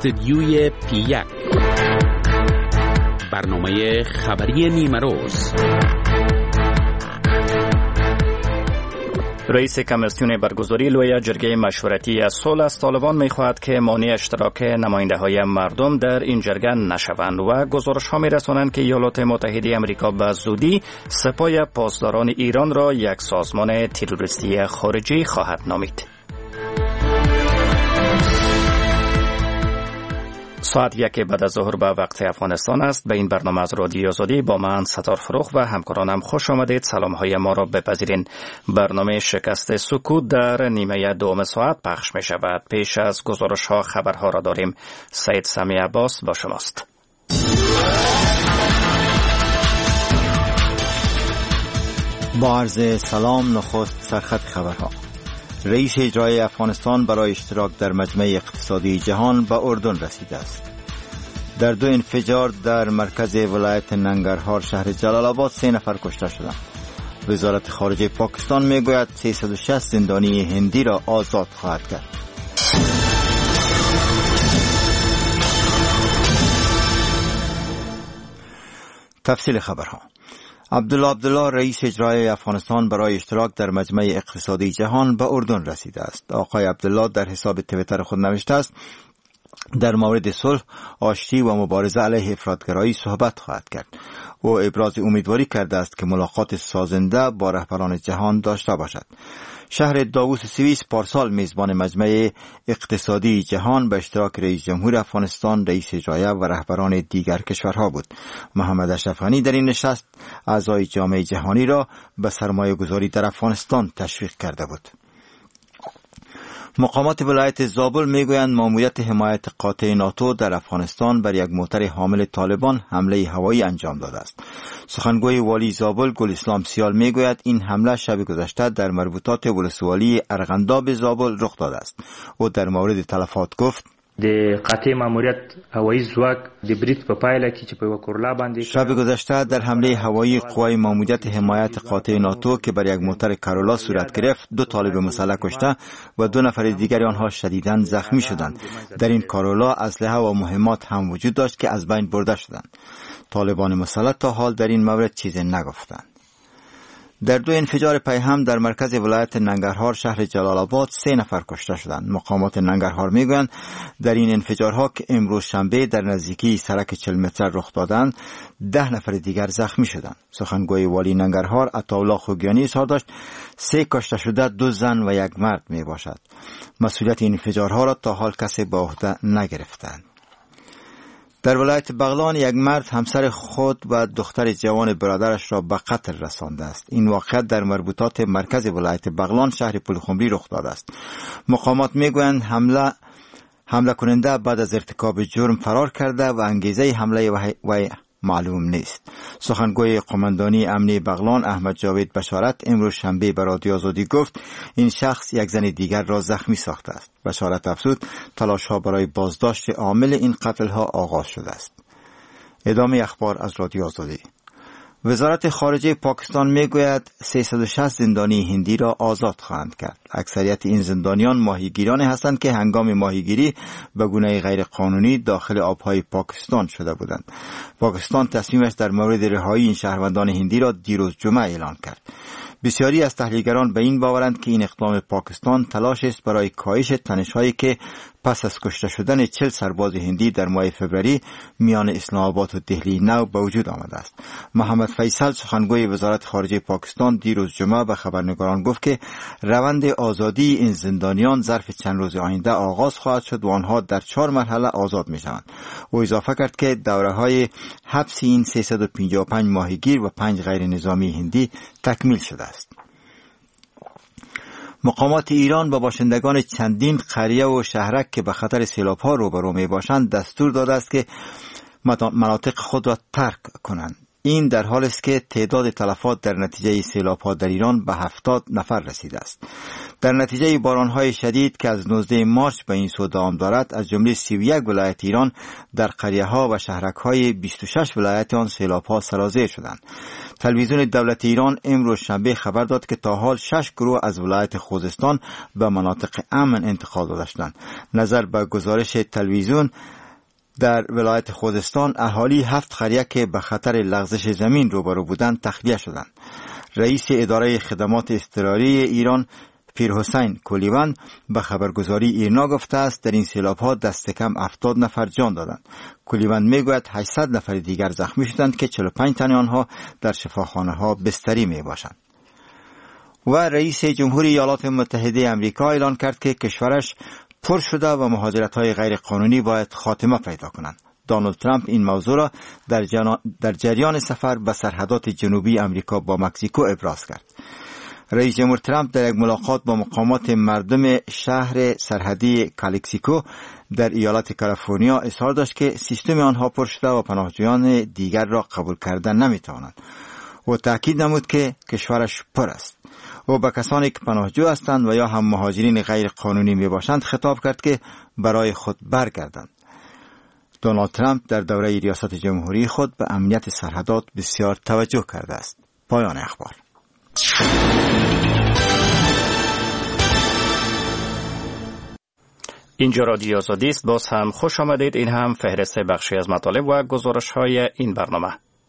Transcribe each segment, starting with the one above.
استدیوی P1 برنامه خبری نیمه روز. رئیس کمیسیون برگزاری لوی جرگه مشورتی از صلح از طالبان می‌خواهد که مانع اشتراک نماینده‌های مردم در این جرگه نشوند و گزارش‌ها می‌رسانند که ایالات متحده آمریکا به زودی سپاه پاسداران ایران را یک سازمان تروریستی خارجی خواهد نامید. ساعت 1 بعد از ظهر به وقت افغانستان است. به این برنامه از رادیو آزادی با من ستار فروخ و همکارانم خوش آمدید. سلام‌های ما را بپذیرین. برنامه شکست سکوت در نیمه دوم ساعت پخش می شود. پیش از گزارش‌ها خبرها را داریم. سید سمی عباس با شماست. با عرض سلام، نخست سرخط خبرها. رئیس اجرایی افغانستان برای اشتراک در مجمع اقتصادی جهان به اردن رسیده است. در 2 انفجار در مرکز ولایت ننگرهار شهر جلال آباد 3 نفر کشته شدند. وزارت خارجه پاکستان میگوید 360 زندانی هندی را آزاد خواهد کرد. تفصیل خبرها. عبدالله رئیس اجرایی افغانستان برای اشتراک در مجمع اقتصادی جهان به اردن رسیده است. آقای عبدالله در حساب توییتر خود نوشته است در مورد صلح، آشتی و مبارزه علیه افراطگرایی صحبت خواهد کرد. او ابراز امیدواری کرده است که ملاقات سازنده با رهبران جهان داشته باشد. شهر داووس سوئیس پارسال میزبان مجمع اقتصادی جهان به اشتراک رئیس جمهور افغانستان، رئیس اجرایی و رهبران دیگر کشورها بود. محمد اشرف غنی در این نشست اعضای جامعه جهانی را به سرمایه گذاری در افغانستان تشویق کرده بود. مقامات ولایت زابل میگویند ماموریت حمایت قاطع ناتو در افغانستان بر یک موتر حامل طالبان حمله هوایی انجام داده است. سخنگوی والی زابل گل اسلام سیال میگوید این حمله شب گذشته در مربوطات ولسوالی ارغنداب زابل رخ داده است. او در مورد تلفات گفت د قاطع ماموریت هوایی ځواک د بریټ په پایله کې چې په وکورلا باندې شب گذشته در حمله هوایی قوای ماموریت حمایت قاطع ناتو که بر یک موتر کارولا صورت گرفت 2 طالب مسلح کشته و 2 نفر دیگر آنها شدیداً زخمی شدند. در این کارولا اسلحه و مهمات هم وجود داشت که از بین برده شدند. طالبان مسلح تا حال در این مورد چیزی نگفتند. در 2 انفجار پیهم در مرکز ولایت ننگرهار شهر جلال آباد 3 نفر کشته شدند. مقامات ننگرهار میگویند در این انفجارها که امروز شنبه در نزدیکی سرک 40 متر رخ دادند 10 نفر دیگر زخمی شدند. سخنگوی والی ننگرهار عطاالله خوگیانی اظهار داشت 3 کشته شده 2 زن و 1 مرد می باشد. مسئولیت این انفجارها را تا حال کسی به عهده نگرفتند. در ولایت بغلان یک مرد همسر خود و دختر جوان برادرش را به قتل رسانده است. این واقعیت در مربوطات مرکز ولایت بغلان شهر پلخمری رخ داده است. مقامات میگویند حمله کننده بعد از ارتکاب جرم فرار کرده و انگیزه حمله و معلوم نیست. سخنگوی قماندانی امنی بغلان احمد جاوید بشارت امروز شنبه به رادیو آزادی گفت این شخص یک زن دیگر را زخمی ساخته است. بشارت افزود تلاش‌ها برای بازداشت عامل این قتل‌ها آغاز شده است. ادامه اخبار از رادیو آزادی. وزارت خارجه پاکستان میگوید 360 زندانی هندی را آزاد خواهند کرد. اکثریت این زندانیان ماهیگیران هستند که هنگام ماهیگیری به گونه غیر قانونی داخل آبهای پاکستان شده بودند. پاکستان تصمیمش در مورد رهایی این شهروندان هندی را دیروز جمعه اعلان کرد. بسیاری از تحلیلگران به این باورند که این اقدام پاکستان تلاش است برای کاهش تنش‌هایی که پس از کشته شدن 40 سرباز هندی در ماه فوریه میان اسلام آباد و دهلی نو به وجود آمده است. محمد فیصل سخنگوی وزارت خارجه پاکستان دیروز جمعه به خبرنگاران گفت که روند آزادی این زندانیان ظرف چند روز آینده آغاز خواهد شد و آنها در 4 مرحله آزاد می شوند. او اضافه کرد که دوره‌های حبس این 355 ماهیگیر و 5 غیر نظامی هندی تکمیل شده است. مقامات ایران به باشندگان چندین قریه و شهرک که به خطر سیلاب‌ها روبرو می‌باشند دستور داده است که مناطق خود را ترک کنند. این در حالی است که تعداد تلفات در نتیجه سیلاب‌ها در ایران به 70 نفر رسیده است. در نتیجه باران‌های شدید که از 19 مارس به این سو دوام دارد، از جمله 31 ولایت ایران در قریه‌ها و شهرک‌های 26 ولایت آن سیلاب‌ها سرازیر شدند. تلویزیون دولت ایران امروز شنبه خبر داد که تا حال 6 گروه از ولایت خوزستان به مناطق امن انتقال داده شدند. نظر به گزارش تلویزیون، در ولایت خوزستان اهالی 7 قریه که به خطر لغزش زمین روبرو بودند تخلیه شدند. رئیس اداره خدمات اضطراری ایران پیرحسین کلیوان به خبرگزاری ایرنا گفته است در این سیلاب‌ها دست کم 70 نفر جان دادند. کلیوان میگوید 800 نفر دیگر زخمی شدند که 45 تن آنها در شفاخانه‌ها بستری میباشند. و رئیس جمهوری ایالات متحده آمریکا اعلان کرد که کشورش پر شده و مهاجرت‌های غیر قانونی باید خاتمه پیدا کنند. دونالد ترامپ این موضوع را در جریان سفر به سرحدات جنوبی آمریکا با مکزیکو ابراز کرد. رئیس جمهور ترامپ در یک ملاقات با مقامات مردم شهر سرحدی کالیکسیکو در ایالت کالیفرنیا اظهار داشت که سیستم آنها پر شده و پناهجویان دیگر را قبول کردن نمی‌توانند. او تاکید نمود که کشورش پر است. او به کسانی که پناهجو هستند و یا هم مهاجرین غیر قانونی می باشند خطاب کرد که برای خود برگردند. دونالد ترامپ در دوره ریاست جمهوری خود به امنیت سرحدات بسیار توجه کرده است. پایان اخبار. اینجا رادیو آزادی است. باز هم خوش آمدید. این هم فهرست بخشی از مطالب و گزارش‌های این برنامه.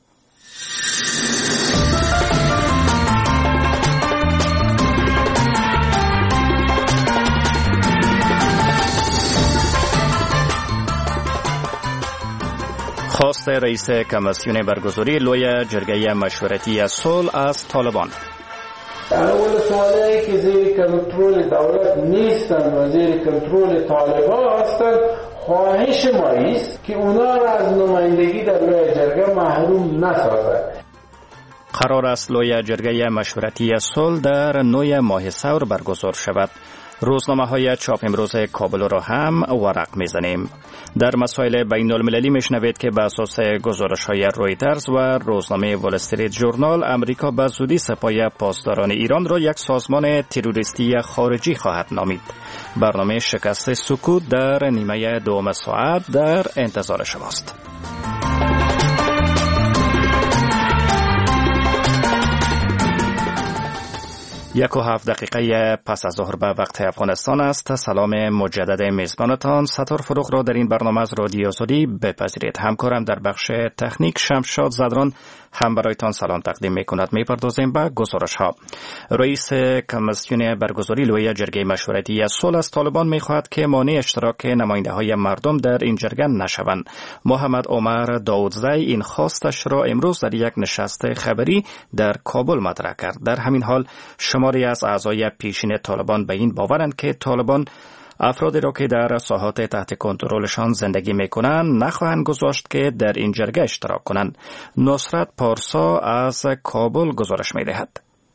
خواست رئیس کمیسیون برگزاری لوی جرگه مشورتی صلح از طالبان. اول سوالی که زیر کنترل دولت نیستند و زیر کنترل طالبان هستند، خواهش ما است که اونا را از نمایندگی در لوی جرگه محروم نسازد. قرار است لوی جرگه مشورتی صلح در 9 ماه ثور برگزار شود. روزنامه‌های چاپ امروز کابل را هم ورق می‌زنیم. در مسائل بین المللی میشنوید که بر اساس گزارش‌های رویترز و روزنامه وال استریت ژورنال، امریکا به زودی سپاه پاسداران ایران را یک سازمان تروریستی خارجی خواهد نامید. برنامه شکست سکوت در نیمه دوم ساعت در انتظار شماست. 1:07 دقیقه پس از ظهر به وقت افغانستان است. سلام مجدد میزبانتان ستار فروغ را در این برنامه از رادیو آزادی بپذیرید. همکارم در بخش تکنیک شمشاد زدران هم برایتان سلام تقدیم میکند. میپردازیم به گزارش ها. رئیس کمیسیون برگزاری لوی جرگه مشورتی صلح از طالبان میخواهد که مانع اشتراک نماینده های مردم در این جرگه نشوند. محمد عمر داودزی این خواستش را امروز در یک نشست خبری در کابل مطرح کرد. در همین حال شماری از اعضای پیشین طالبان به این باورند که طالبان افرادی را که در ساحات تحت کنترلشان زندگی میکنند نخواهند گذاشت که در این جرگه اشتراک کنند. نصرت پارسا از کابل گزارش میدهد.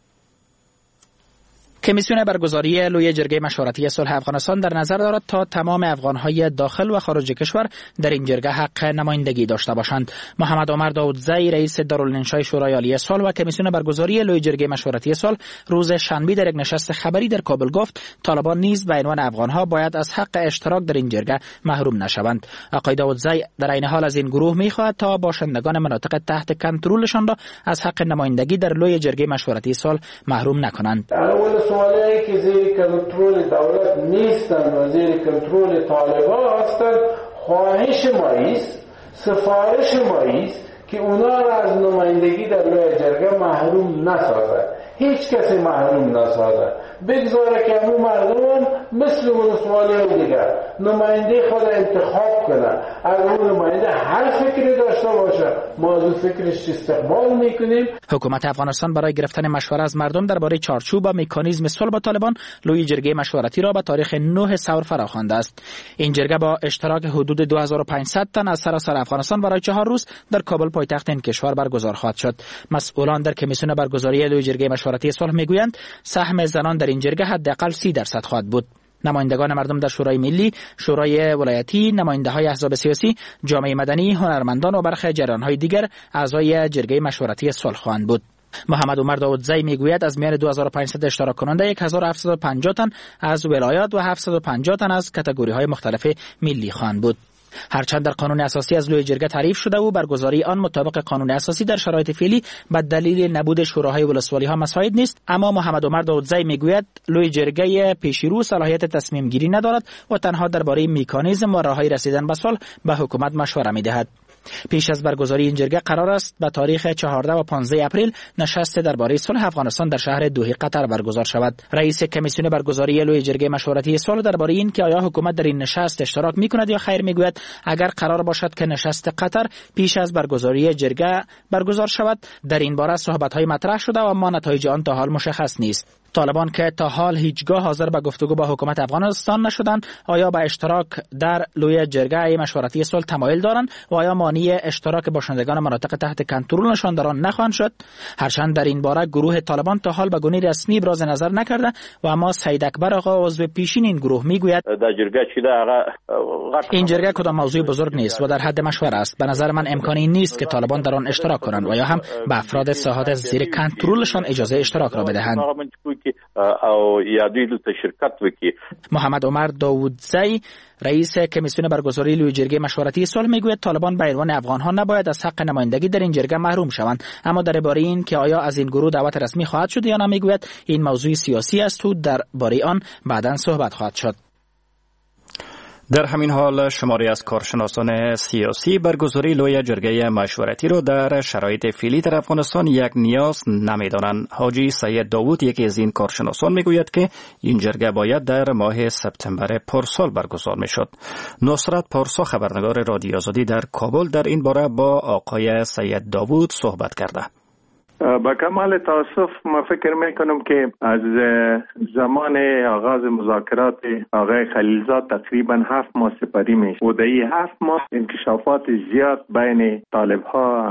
کمیسیون برگزاری لوی جرگه مشورتی صلح افغانستان در نظر دارد تا تمام افغانهای داخل و خارج کشور در این جرگه حق نمایندگی داشته باشند. محمد عمر داودزی رئیس دارالانشای شورای عالی صلح و کمیسیون برگزاری لوی جرگه مشورتی صلح روز شنبه در یک نشست خبری در کابل گفت طالبان نیز به عنوان افغانها باید از حق اشتراک در این جرگه محروم نشوند. آقای داودزی در عین حال از این گروه می‌خواهد تا باشندگان مناطق تحت کنترلشان را از حق نمایندگی در لوی جرگه مشورتی صلح محروم نکنند. سوالی که زیر کنترل دولت نیستند و زیر کنترل طالبان هستند، خواهش ما است، سفارش ما است که اونا را از نمایندگی در لوی جرگه محروم نسازد. هیچ کسی محروم نسازد. بگذاره که همون مردم مثل اون سوالی دیگر نماینده خود انتخاب کنن. از اون نماینده هر فکری داشته باشه ما از اون فکرش استقبال میکنیم. حکومت افغانستان برای گرفتن مشوره از مردم درباره چارچوب و مکانیزم صلح با طالبان لوی جرگه مشورتی را به تاریخ 9 ثور فراخوانده است. این جرگه با اشتراک حدود 2500 تن از سراسر افغانستان برای 4 روز در کابل پایتخت این کشور برگزار خواهد شد. مسئولان در کمیسیون برگزاری لوی جرگه مشورتی صلح میگویند سهم زنان در این جرگه حداقل 30% خواهد بود. نمایندگان مردم در شورای ملی، شورای ولایتی، نماینده‌های احزاب سیاسی، جامعه مدنی، هنرمندان و برخی جریان‌های دیگر اعضای جرگه مشورتی صلح خواهند بود. محمد عمر داودزی میگوید از میان 2500 اشتراک کننده 1750 تن از ولایات و 750 تن از کاتگوری‌های مختلف ملی خواهند بود. هرچند در قانون اساسی از لوی جرگه تعریف شده و برگزاری آن مطابق قانون اساسی در شرایط فعلی به دلیل نبود شوراهای ولسوالی ها مساعد نیست، اما محمد عمر داودزی میگوید لوی جرگه پیشرو صلاحیت تصمیم گیری ندارد و تنها درباره مکانیزم و راههای رسیدن به صلح به حکومت مشوره میدهد. پیش از برگزاری این جرگه قرار است به تاریخ 14 و 15 اپریل نشست درباره صلح افغانستان در شهر دوحه قطر برگزار شود. رئیس کمیسیون برگزاری لوی جرگه مشورتی صلح درباره این که آیا حکومت در این نشست اشتراک میکند یا خیر میگوید اگر قرار باشد که نشست قطر پیش از برگزاری جرگه برگزار شود در این باره صحبت‌های مطرح شده و اما نتایج آن تا حال مشخص نیست. طالبان که تا حال هیچگاه حاضر به گفتگو با حکومت افغانستان نشدند، آیا به اشتراک در لوی جرگه مشورتی صلح تمایل دارند و آیا مانع اشتراک باشندگان مناطق تحت کنترلشان در آن نخواهند شد؟ هرچند در این باره گروه طالبان تا حال به گونه رسمی ابراز نظر نکرده و اما سید اکبر آقا عضو پیشین این گروه میگوید این جرگه کدام موضوع بزرگ نیست و در حد مشوره است. به نظر من امکانی نیست که طالبان در آن اشتراک کنند و یا هم به افراد ساحات زیر کنترلشان اجازه اشتراک را بدهند. او یادوی دلته شرکت وکړي. محمد عمر داودزی رئیس کمیسیون برگزاری لوی جرگه مشورتی صلح میگوید طالبان به عنوان افغان‌ها نباید از حق نمایندگی در این جرگه محروم شوند، اما درباره این که آیا از این گروه دعوت رسمی خواهد شد یا نه میگوید این موضوع سیاسی است و درباره آن بعداً صحبت خواهد شد. در همین حال شماری از کارشناسان سیاسی برگزاری لوی جرگه مشورتی را در شرایط فعلی در افغانستان یک نیاز نمی‌دانند. حاجی سید داوود یکی از این کارشناسان میگوید که این جرگه باید در ماه سپتامبر پارسال برگزار میشد. نصرت پارسا خبرنگار رادیو آزادی در کابل در این باره با آقای سید داوود صحبت کرده. با کمال تاسف ما فکر میکنم که از زمان آغاز مذاکرات آقای خلیلزاد تقریبا 7 ماه سپری میشه و در این 7 ماه انکشافات زیاد بین طالب ها،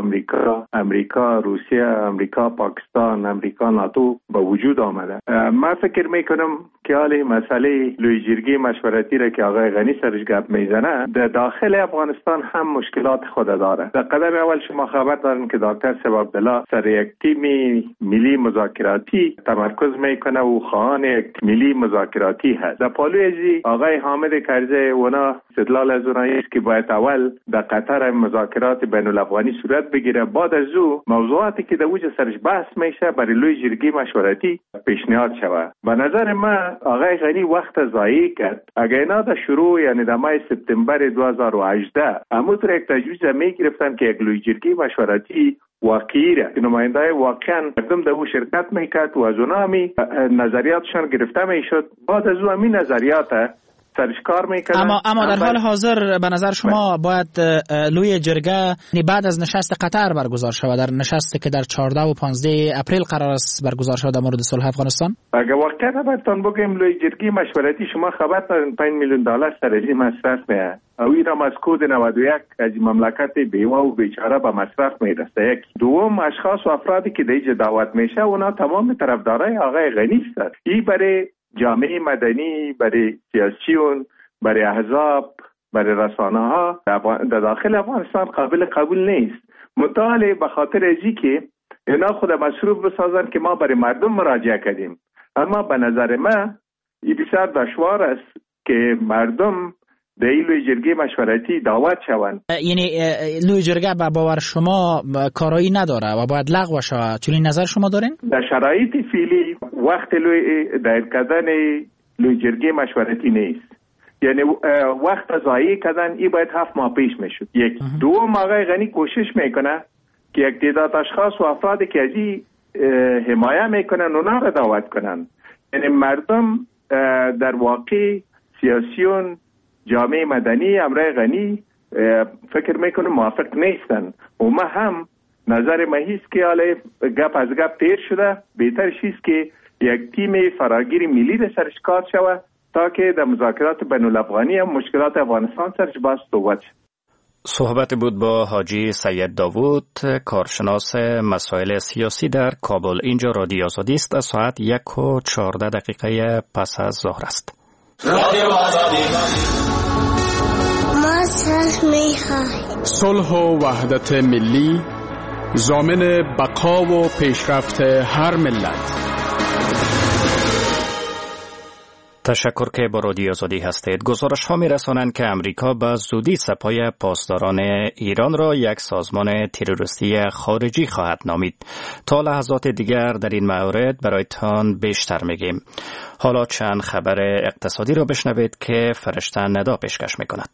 امریکا، روسیه، امریکا، پاکستان، امریکا، ناتو به وجود آمده. ما فکر میکنم که حالی مسئله لوی جرگه مشورتی را که آقای غنی سرش گپ میزنه در داخل افغانستان هم مشکلات خود داره. در قدم اول شما خبر دارین که دکتر سیب عبدالله سر یک تیم ملی مذاکراتی تمرکز میکنه و خواهان یک ملی مذاکراتی هست. در پالوی ازی آقای حامد کرزی اونا استدلال از اونایی است که باید اول در قطر مذاکرات بین الافغانی صورت بگیره، بعد از او موضوعاتی که در وجه سرش بحث میشه برای لوی جرگه مشورتی پیشنهاد شود. به نظر من آقای غنی وقت ضایع کرد. اگر اینا در شروع یعنی در ماه سپتامبر 2018 اموتر یک تجویز میگرفتن که یک لوی جرگه مشورتی واقعی را که نماینده واقعا مردم در او شرکت میکرد و از اونا همی نظریاتشان گرفته میشد، بعد از او همی نظریات سرش کار میکردن. اما در حال حاضر به نظر شما باید لوی جرگه بعد از نشست قطر برگزار شود، در نشستی که در 14 و 15 اپریل قرار است برگزار شود در مورد صلح افغانستان؟ اگر واقعا براتون بگم لوی جرگه مشورتی شما خبر دارین $5 میلیون سر این مصرف میه او ایرام از کود 91 از مملکت بیوه و بیچاره به مصرف میرسه. یک دوم اشخاص و افرادی که دیگه دعوت میشه اونا تمام طرفدارای آقای غنی هستند. این برای جامعه مدنی، برای سیاسیون، برای احزاب، برای رسانه ها در داخل افغانستان قابل قبول نیست. مطالعه به خاطر ازی که اینا خود مصروف بسازن که ما برای مردم مراجعه کردیم، اما به نظر من این بسیار دشوار است که مردم در این لوی جرگه مشورتی دعوت شوند. یعنی لوی جرگه به باور شما کارایی نداره و باید لغو شود، چون نظر شما دارین؟ در شرایط فعلی وقت لوی دایر کردن لوی جرگه مشورتی نیست. یعنی وقت ضایع کردن این باید 7 ماه پیش میشد. یک دوم آقای غنی کوشش میکنه که یک تعداد اشخاص و افرادی که از این حمایه میکنن اونا را دعوت کنن. یعنی مردم در واقع سیاسیون، جامعه مدنی امرای غنی فکر میکنه موافق نیستن و ما هم نظر ما هیست که حالا گپ از گپ تیر شده، بهتر شیست که یک تیم فراگیر ملی در سرش کار شود تا که در مذاکرات بین الافغانی هم مشکلات افغانستان سرش باز صحبت شد. صحبت بود با حاجی سید داوود، کارشناس مسائل سیاسی در کابل. اینجا رادیو آزادی است. ساعت 1:14 پس از ظهر است. ما صلح می‌خوایم. صلح و وحدت ملی ضامن بقا و پیشرفت هر ملت. تشکر که با رادیو آزادی هستید. گزارش ها می رسانند که امریکا به زودی سپاه پاسداران ایران را یک سازمان تروریستی خارجی خواهد نامید. تا لحظات دیگر در این مورد برایتان بیشتر میگیم. حالا چند خبر اقتصادی را بشنوید که فرشته ندا پیشکش می کند.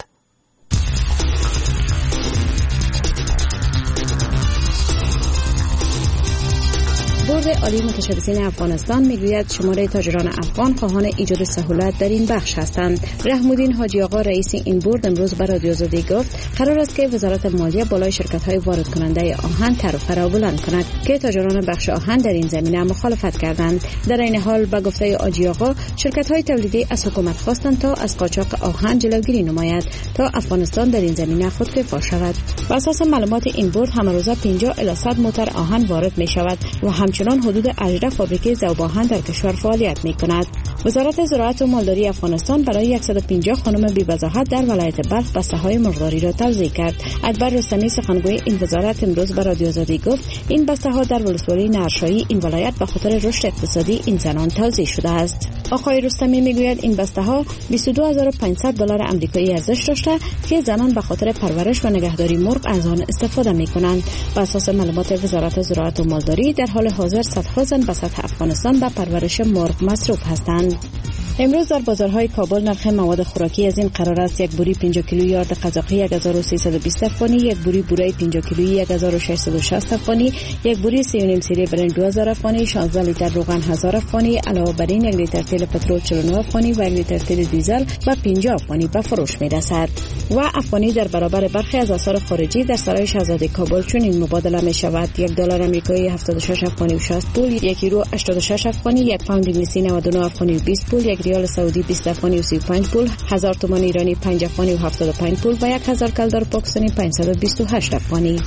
بورد عالی متشبثین افغانستان میگوید شماره تاجران افغان خواهان ایجاد سهولت در این بخش هستند. رحم‌الدین حاجی آقا رئیس این بورد امروز به رادیو آزادی گفت قرار است که وزارت مالیه بالای شرکت‌های وارد کننده آهن طرح بلند کند که تاجران بخش آهن در این زمینه مخالفت کردند. در این حال به گفته حاجی آقا شرکت‌های تولیدی از حکومت خواستند تا از قاچاق آهن جلوگیری نماید تا افغانستان در این زمینه خودکفا شود. بر اساس معلومات این بورد هر روز 50 الی 100 موتر آهن وارد می‌شود و همچنان حدود 18 فابریکه ذوب آهن در کشور فعالیت می‌کند. وزارت زراعت و مالداری افغانستان برای 150 خانم بی‌وضاحت در ولایت بلخ بسته‌های مرغداری را توزیع کرد. اکبر رستمی سخنگوی این وزارت امروز به رادیو آزادی گفت این بسته‌ها در ولسوالی نرشایی این ولایت به خاطر رشد اقتصادی این زنان توزیع شده است. آقای رستمی میگوید این بسته‌ها $22500 آمریکایی ارزش داشته که زنان به خاطر پرورش و نگهداری مرغ از آن استفاده می‌کنند. بر اساس معلومات وزارت زراعت و مالداری در حال حاضر صدها زن به سطح افغانستان به پرورش مرغ مصروف هستند. امروز در بازارهای کابل نرخ مواد خوراکی از این قرار است: یک بوری 50 کیلویی آرد قزاقی 1320 افغانی، یک بوری بوره 50 کیلویی 1660 افغانی، یک بوری 3.5 سیری برنج 2000 افغانی، 16 لیتر روغن 1000 افغانی، علاوه بر این 1 لیتر تیل پترول 49 افغانی و 1 لیتر تیل دیزل به 50 افغانی به فروش می‌رسد. و افغانی در برابر برخی از آثار خارجی در سرای شاهزاده کابل چنین مبادله می‌شود: $1 آمریکایی 76 افغانی و 60 پول، 1 یورو 86 افغانی، 1 پوند انگلیسی 99 افغانی و 20 پول، 1 ریال سعودی 20 افغانی و 35 پول، 1000 تومان ایرانی 5 افغانی و 75 پول و 1000 کلدار پاکستانی 528 افغانی.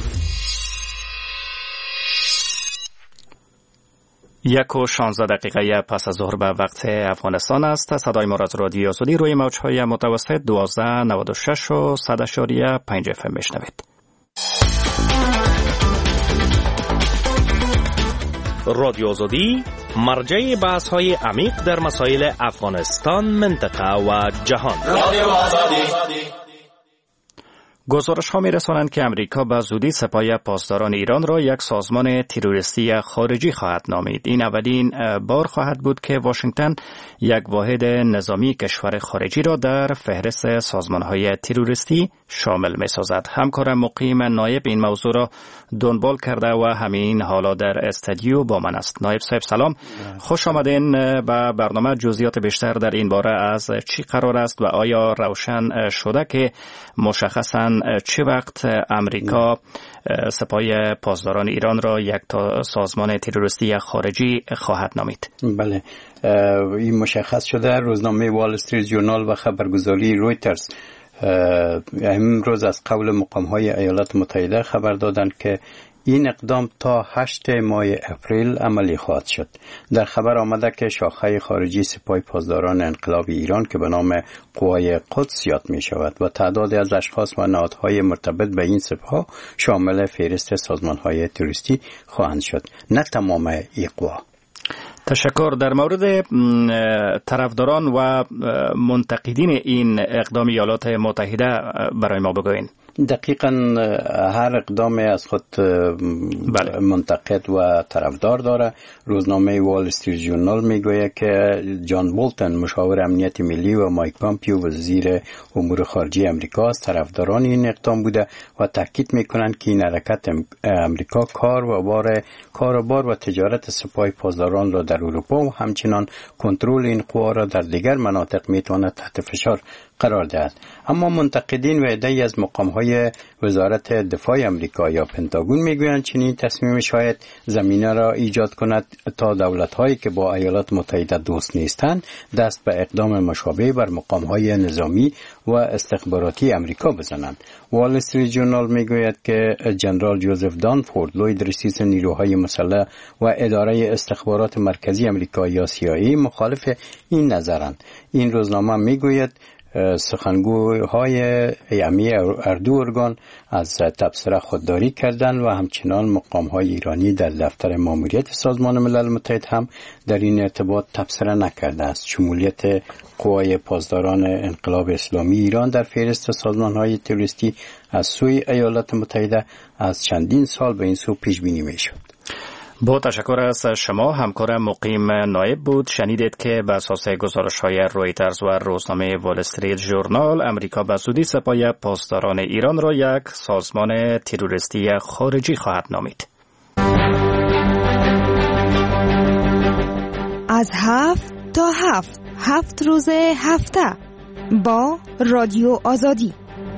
1:16 پس از ظهر به وقت افغانستان است. صدای ما از رادیو آزادی روی موج‌های متوسط 1296 و 100.5 FM میشنوید. رادیو آزادی مرجع بحث‌های عمیق در مسائل افغانستان، منطقه و جهان. رادیو آزادی. گزارش ها می رسانند که امریکا به زودی سپاه پاسداران ایران را یک سازمان تروریستی خارجی خواهد نامید. این اولین بار خواهد بود که واشنگتن یک واحد نظامی کشور خارجی را در فهرست سازمان های تروریستی شامل می سازد. همکارم مقیم نایب این موضوع را دنبال کرده و همین حالا در استودیو با من است. نایب صاحب سلام، خوش آمدین به برنامه. جزئیات بیشتر در این باره از چی قرار است و آیا روشن شده که مشخصاً چه وقت امریکا سپاه پاسداران ایران را یک سازمان تروریستی خارجی خواهد نامید؟ بله، این مشخص شده. روزنامه وال استریت ژورنال و خبرگزاری رویترز امروز از قول مقام‌های ایالات متحده خبر دادند که این اقدام تا 8 ماه اپریل عملی خواهد شد. در خبر آمده که شاخه خارجی سپاه پاسداران انقلاب ایران که به نام قوای قدس یاد می شود و تعدادی از اشخاص و نهادهای مرتبط به این سپاه شامل فهرست سازمان‌های تروریستی خواهند شد، نه تمام این قوا. تشکر. در مورد طرفداران و منتقدین این اقدام ایالات متحده برای ما بگوین. دقیقاً هر اقدام از خود منتقد و طرفدار داره. روزنامه وال استریت ژورنال میگوید که جان بولتن مشاور امنیت ملی و مایک پامپیو وزیر امور خارجه امریکا از طرفداران این اقدام بوده و تاکید میکنند که این حرکت امریکا کاروبار و تجارت سپاه پاسداران را در اروپا و همچنان کنترل این قوا را در دیگر مناطق میتواند تحت فشار قرار دهد. اما منتقدین و عده‌ای از مقام‌های وزارت دفاع آمریکا یا پنتاگون میگویند چنین تصمیم شاید زمینه را ایجاد کند تا دولت‌هایی که با ایالات متحده دوست نیستند دست به اقدام مشابه بر مقام‌های نظامی و استخباراتی آمریکا بزنند. وال استریت ژورنال میگوید که جنرال جوزف دانفورد، لوید رئیس نیروهای مسلح و اداره استخبارات مرکزی آمریکا یا CIA مخالف این نظرند. این روزنامه میگوید سخنگوهای ایامی اردو ارگان از تبصره خودداری کردند و همچنان مقام‌های ایرانی در دفتر ماموریت سازمان ملل متحد هم در این ارتباط تبصره نکرده است. شمولیت قوای پاسداران انقلاب اسلامی ایران در فهرست سازمان‌های تروریستی از سوی ایالات متحده از چندین سال به این سو پیش بینی می‌شد. با تشکر از شما. همکار مقیم نایب بود. شنیدید که بر اساس گزارش‌های رویترز و روزنامه وال استریت ژورنال امریکا به زودی سپاه پاسداران ایران را یک سازمان تروریستی خارجی خواهد نامید. از 7 تا 7 روز هفته با رادیو آزادی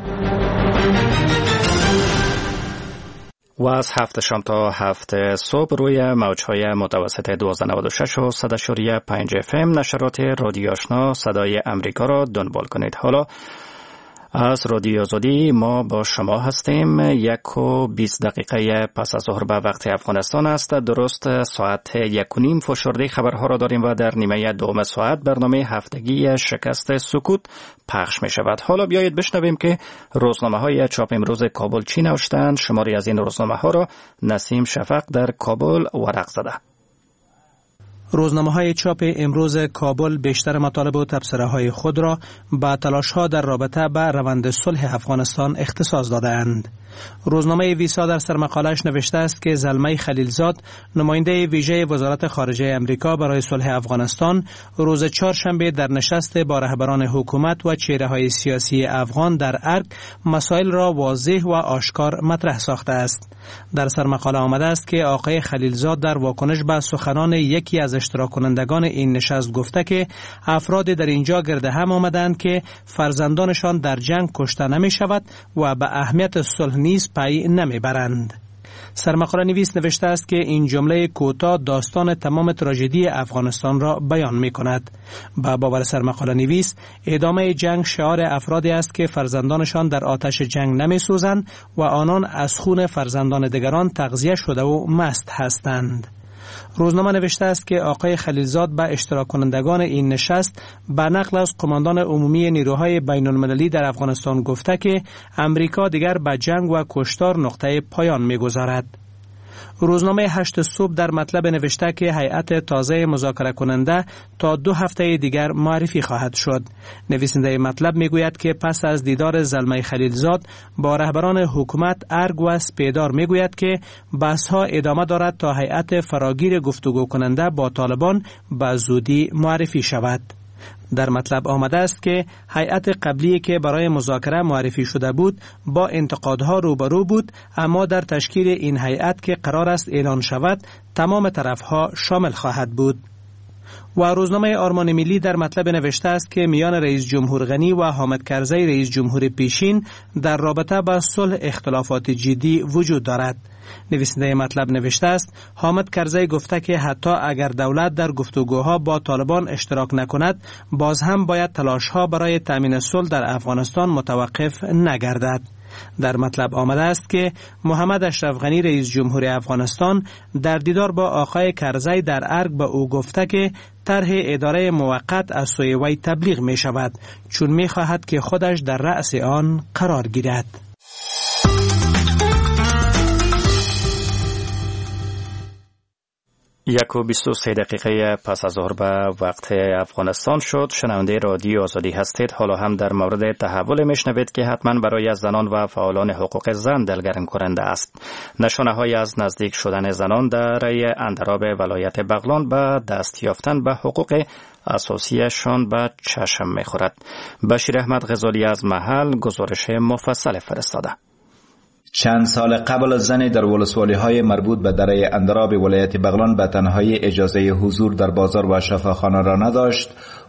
و از 7 شام تا 7 صبح روی موج‌های متوسط 1296 و 100.5 FM نشرات رادیو آشنا صدای امریکا را دنبال کنید. حالا از رادیو آزادی ما با شما هستیم. 1:20 پس از ظهر به وقت افغانستان است. درست ساعت 1:30 فشرده خبرها را داریم و در نیمه دوم ساعت برنامه هفتگی شکست سکوت پخش می شود. حالا بیایید بشنویم که روزنامه های چاپ امروز کابل چی نوشتند. شماری از این روزنامه ها را نسیم شفق در کابل ورق زده. روزنامه‌های چاپ امروز کابل بیشتر مطالب و تبصره‌های خود را با تلاش‌ها در رابطه با روند صلح افغانستان اختصاص داده‌اند. روزنامه ویسا در سرمقاله‌اش نوشته است که زلمه خلیلزاد، نماینده ویژه وزارت خارجه امریکا برای صلح افغانستان، روز چهارشنبه در نشست با رهبران حکومت و چهره‌های سیاسی افغان در ارگ مسائل را واضح و آشکار مطرح ساخته است. در سرمقاله آمده است که آقای خلیلزاد در واکنش به سخنان یکی از اشتراک کنندگان این نشست گفته که افراد در اینجا گرد هم آمدند که فرزندانشان در جنگ کشته نمی شود و به اهمیت صلح نیز پی نمی برند. سرمقاله نویس نوشته است که این جمله کوتاه داستان تمام تراژدی افغانستان را بیان می کند. با باور سرمقاله نویس، ادامه جنگ شعار افرادی است که فرزندانشان در آتش جنگ نمی سوزند و آنان از خون فرزندان دیگران تغذیه شده و مست هستند. روزنامه نوشته است که آقای خلیلزاد به اشتراک کنندگان این نشست به نقل از قماندان عمومی نیروهای بین المللی در افغانستان گفته که امریکا دیگر به جنگ و کشتار نقطه پایان می‌گذارد. روزنامه 8 صبح در مطلب نوشته که هیئت تازه مذاکره کننده تا 2 هفته دیگر معرفی خواهد شد. نویسنده مطلب میگوید که پس از دیدار زلمه خلیلزاد با رهبران حکومت ارگ و سپیدار میگوید که بحث‌ها ادامه دارد تا هیئت فراگیر گفتگو کننده با طالبان به زودی معرفی شود. در مطلب آمده است که هیئت قبلی که برای مذاکره معرفی شده بود با انتقادها روبرو بود، اما در تشکیل این هیئت که قرار است اعلان شود تمام طرفها شامل خواهد بود. و روزنامه آرمان ملی در مطلب نوشته است که میان رئیس جمهور غنی و حامد کرزی رئیس جمهور پیشین در رابطه با صلح اختلافات جدی وجود دارد. نویسنده مطلب نوشته است حامد کرزی گفته که حتی اگر دولت در گفتگوها با طالبان اشتراک نکند، باز هم باید تلاش‌ها برای تامین صلح در افغانستان متوقف نگردد. در مطلب آمده است که محمد اشرف غنی رئیس جمهور افغانستان در دیدار با آقای کرزی در ارگ به او گفته که طرح اداره موقت از سوی وی تبلیغ می شود، چون می خواهد که خودش در رأس آن قرار گیرد. 1:23 پس از ظهر به وقت افغانستان شد. شنونده رادیو آزادی هستید. حالا هم در مورد تحول میشنوید که حتما برای زنان و فعالان حقوق زن دلگرم کننده است. نشانه های از نزدیک شدن زنان در اندراب ولایت بغلان به دست یافتن به حقوق اساسیشان به چشم میخورد. بشیر احمد غزالی از محل گزارش مفصل فرستاده. چند سال قبل زنی در ولسوالی‌های مربوط به دره اندراب ولایت بغلان به تنهایی اجازه حضور در بازار و شفاخانه را نداشت.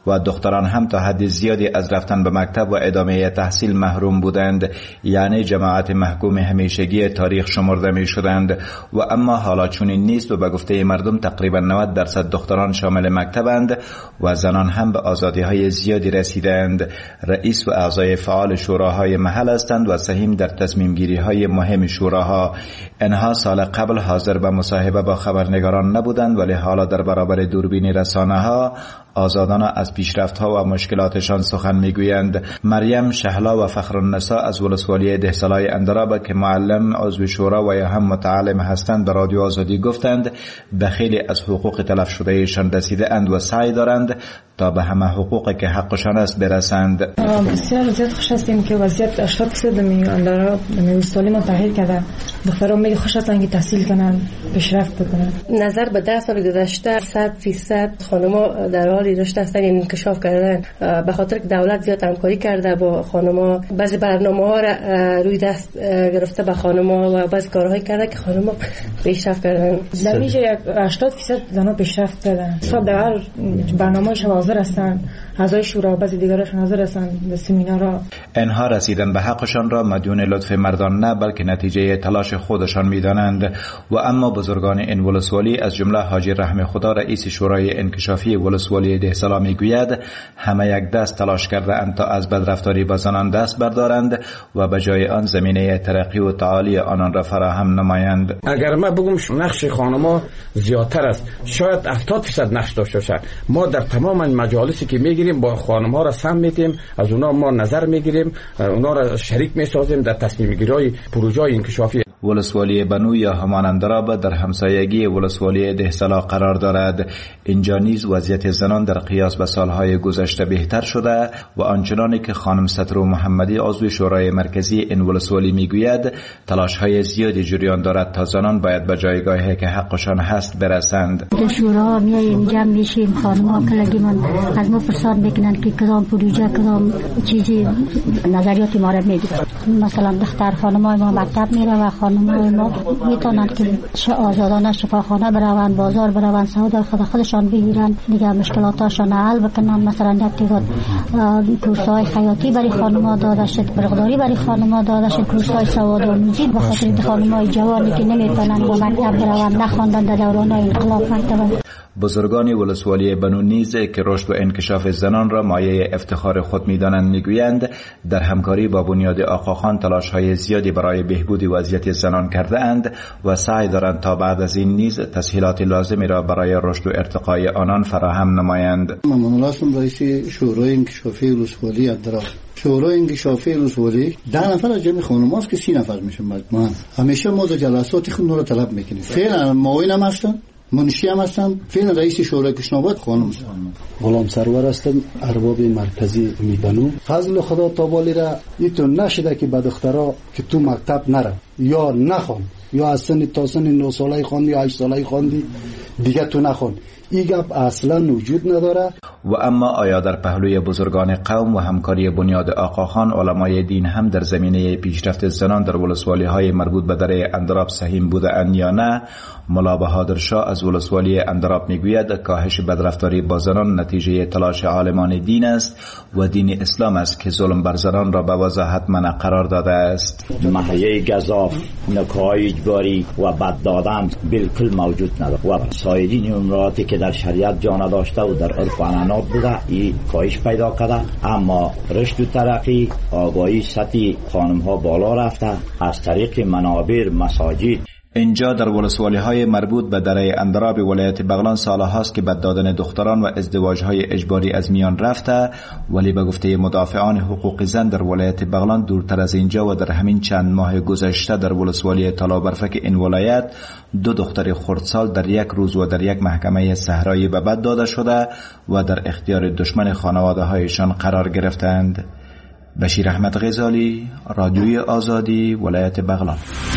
و دختران هم تا حد زیادی از رفتن به مکتب و ادامه تحصیل محروم بودند، یعنی جماعت محکوم همیشگی تاریخ شمرده می شدند. و اما حالا چنین نیست و به گفته مردم تقریبا 90% دختران شامل مکتبند و زنان هم به آزادی های زیادی رسیدند. رئیس و اعضای فعال شوراهای محل هستند و سهیم در تصمیم گیری های مهم شوراها. اینها سال قبل حاضر به مصاحبه با خبرنگاران نبودند، ولی حالا در برابر دوربین رسانه ها آزادانه از پیشرفت‌ها و مشکلاتشان سخن میگویند. مریم شهلا و فخرالنساء از ولسوالی دهسالای اندراب که معلم، عضو شورا و یا هم متعلم هستند به رادیو آزادی گفتند به خیلی از حقوق تلف شدهشان رسیده اند و سعی دارند تا به همه حقوقی که حقشان است برسند. بسیار زیاد خوش هستیم که وضعیت 80% اندراب ولسوالی ما تغییر کرده. دختران میگه خوش هستن که تحصیل کنن، پیشرفت بکنن. نظر به 10 سال گذشته 100% خانم‌ها در حالی داشته هستن این انکشاف کردن، به خاطر که دولت زیاد همکاری کرده با خانم‌ها، بعضی برنامه‌ها را روی دست گرفته به خانم‌ها و بعضی کارهایی کرده که خانم‌ها پیشرفت کردن. در میشه 80% زن‌ها پیشرفت کردن. صاحب در برنامه‌اش حاضر هستن، اعضای شورا و بعضی دیگرشون حاضر هستن به سمینارها. اینها رسیدن به حقشان را مدیون لطف مردان نه بلکه نتیجه تلاش خودشان می‌دانند. و اما بزرگان این ولسوالی از جمله حاجی رحم خدا رئیس شورای انکشافی ولسوالی دهسالا میگوید همه یک دست تلاش کرده اند تا از بدرفتاری با زنان دست بردارند و به جای آن زمینه ترقی و تعالی آنان را فراهم نمایند. اگر ما بگم نقش خانم‌ها زیادتر است، شاید 70% نقش داشته باشد. ما در تمام مجالسی که میگیریم با خانم‌ها را سم میتیم، از اونا ما نظر میگیریم، اونا را شریک میسازیم در تصمیم گیری‌های پروژه انکشافی. ولسوالی بنو یا همان اندراب در همسایگی ولسوالی دهسالا قرار دارد. اینجا نیز وضعیت زنان در قیاس به سالهای گذشته بهتر شده و آنچنانی که خانم سترو محمدی عضو شورای مرکزی این ولسوالی میگوید تلاش‌های زیادی جریان دارد تا زنان باید به جایگاهی که حقشان هست برسند. در شورا میایم جمع میشیم، خانم‌ها کلگیمان از ما پرسان میکنن که کدام پروژه کدام چیزی نظریات ما را میگیرن. مثلا دختر خانم‌های ما مکتب میره و خانم‌های ما میتونن که آزادانه شفاخانه بروند، بازار بروند، سودا خودشان بگیرن، دیگه مشکلاتاشون حل بکنن. مثلا در تیگات کورس‌های خیاطی برای خانم‌ها داده شد، برقداری برای خانم‌ها داده شد، کورس‌های سوادآموزی به خاطر خانم‌های جوانی که نمیتونن با مکتب بروند، نخواندن در دوران انقلاب مکتب. بزرگان ولسوالی بنو نیز که رشد و انکشاف زنان را مایه افتخار خود می‌دانند میگویند در همکاری با بنیاد آقاخان تلاش‌های زیادی برای بهبود وضعیت زنان کرده اند و سعی دارند تا بعد از این نیز تسهیلات لازمی را برای رشد و ارتقای آنان فراهم نمایند. من هستم رئیس شورای انکشافی ولسوالی اندراب. شورای انکشافی ولسوالی 10 نفر از جمع خانم‌ها است که 30 نفر میشن. مجموعاً همیشه ما در جلسات خودمون رو طلب میکنیم. فعلا معاون هم هستن، منشی هم هستم، فعلا رئیس شورای کشناوات خانم هستم. غلام سرور هستم، ارباب مرکزی میبنو. فضل خدا تابالی را ایتون نشده که به دخترها که تو مکتب نره یا نخوان یا از سن تا سن 9 ساله خواندی یا 8 ساله خواندی دیگه تو نخوان. این گپ اصلا وجود نداره. و اما آیا در پهلوی بزرگان قوم و همکاری بنیاد آقاخان علمای دین هم در زمینه پیشرفت زنان در ولسوالی های مربوط به دره اندراب سهیم بوده اند یا نه؟ ملا بهادر شاه از ولسوالی اندراب میگوید کاهش بدرفتاری با زنان نتیجه تلاش عالمان دین است و دین اسلام است که ظلم بر زنان را به وضاحت منع قرار داده است. محیه گزاف، نکاح اجباری و بد دادن بالکل موجود ندارد و سایرین امراتی که در شریعت جا نداشته و در عرف و عنعنات بوده این کاهش پیدا کرده. اما رشد و ترقی، آگاهی سطحی خانم ها بالا رفته از طریق منابر، مساجد. اینجا در ولسوالی های مربوط به دره اندراب ولایت بغلان سالهاست که بد دادن دختران و ازدواج های اجباری از میان رفته، ولی به گفته مدافعان حقوق زن در ولایت بغلان دورتر از اینجا و در همین چند ماه گذشته در ولسوالی تالابرفک این ولایت 2 دختر خردسال در یک روز و در یک محکمه صحرایی به بد داده شده و در اختیار دشمن خانواده هایشان قرار گرفتند. بشیر احمد غزالی، رادیوی آزادی، ولایت بغلان.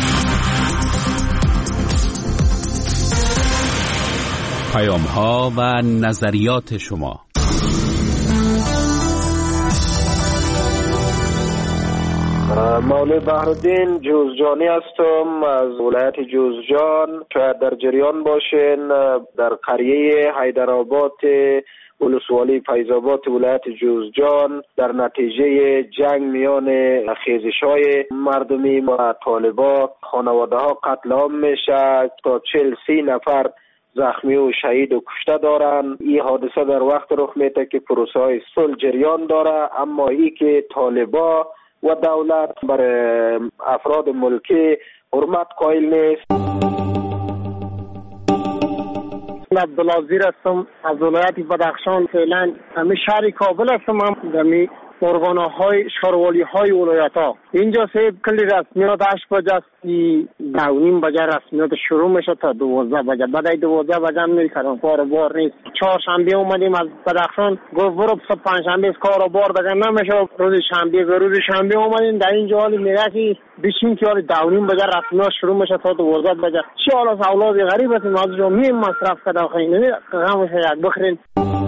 پیام‌ها و نظریات شما. مولوی بحرالدین جوزجانی هستم از ولایت جوزجان. شاید در جریان باشین در قریه حیدرآباد ولسوالی فیض آباد ولایت جوزجان در نتیجه جنگ میان خیزش‌های مردمی و طالبان خانواده‌ها قتل عام میشه تا 40-30 نفر زخمی و شهید و کشته دارن. این حادثه در وقت رخ میده که پروسه های صلح جریان داره، اما ای که طالبان و دولت بر افراد ملکی حرمت قائل نیست. عبدالعزیر هستم از ولایت بدخشان. فعلا همه شهر کابل هستم. هم دمی ارگانهای شاروالی های ولایت ها اینجا سه کلی رسمیات 8 بجه است، 9:30 بجه رسمیات شروع میشه تا 12 بجه. بعد 12 بجه میری کار بار نیست. چهارشنبه اومدیم از بدخشان، گفت برو پنجشنبه کار بار دیگه نمیشه، روز شنبه اومدیم در اینجا حالی میره که بشین که حالی 9:30 بجه رسمیات شروع میشه تا 12 بجه. چه حالا اولاد غریب هستیم از جمعی مصرف کرده خیلی غمش یک بخرین.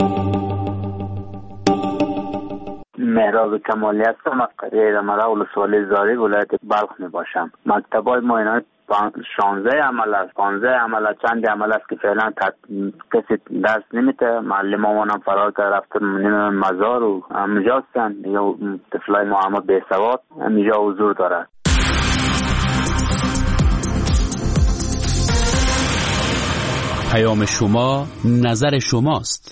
مهراب کمالی هستم از قریه رمرا ولسوالی زاری ولایت بلخ می باشم. مکتبای ما اینا 16 عمل است، 15 عمل است، چند عمل است که فعلا کسی درس نمیده. معلمان هم فرار کرده رفتن مزار و همجا هستن، یا طفلای ما همه بی سواد همجا حضور دارد. پیام شما نظر شماست.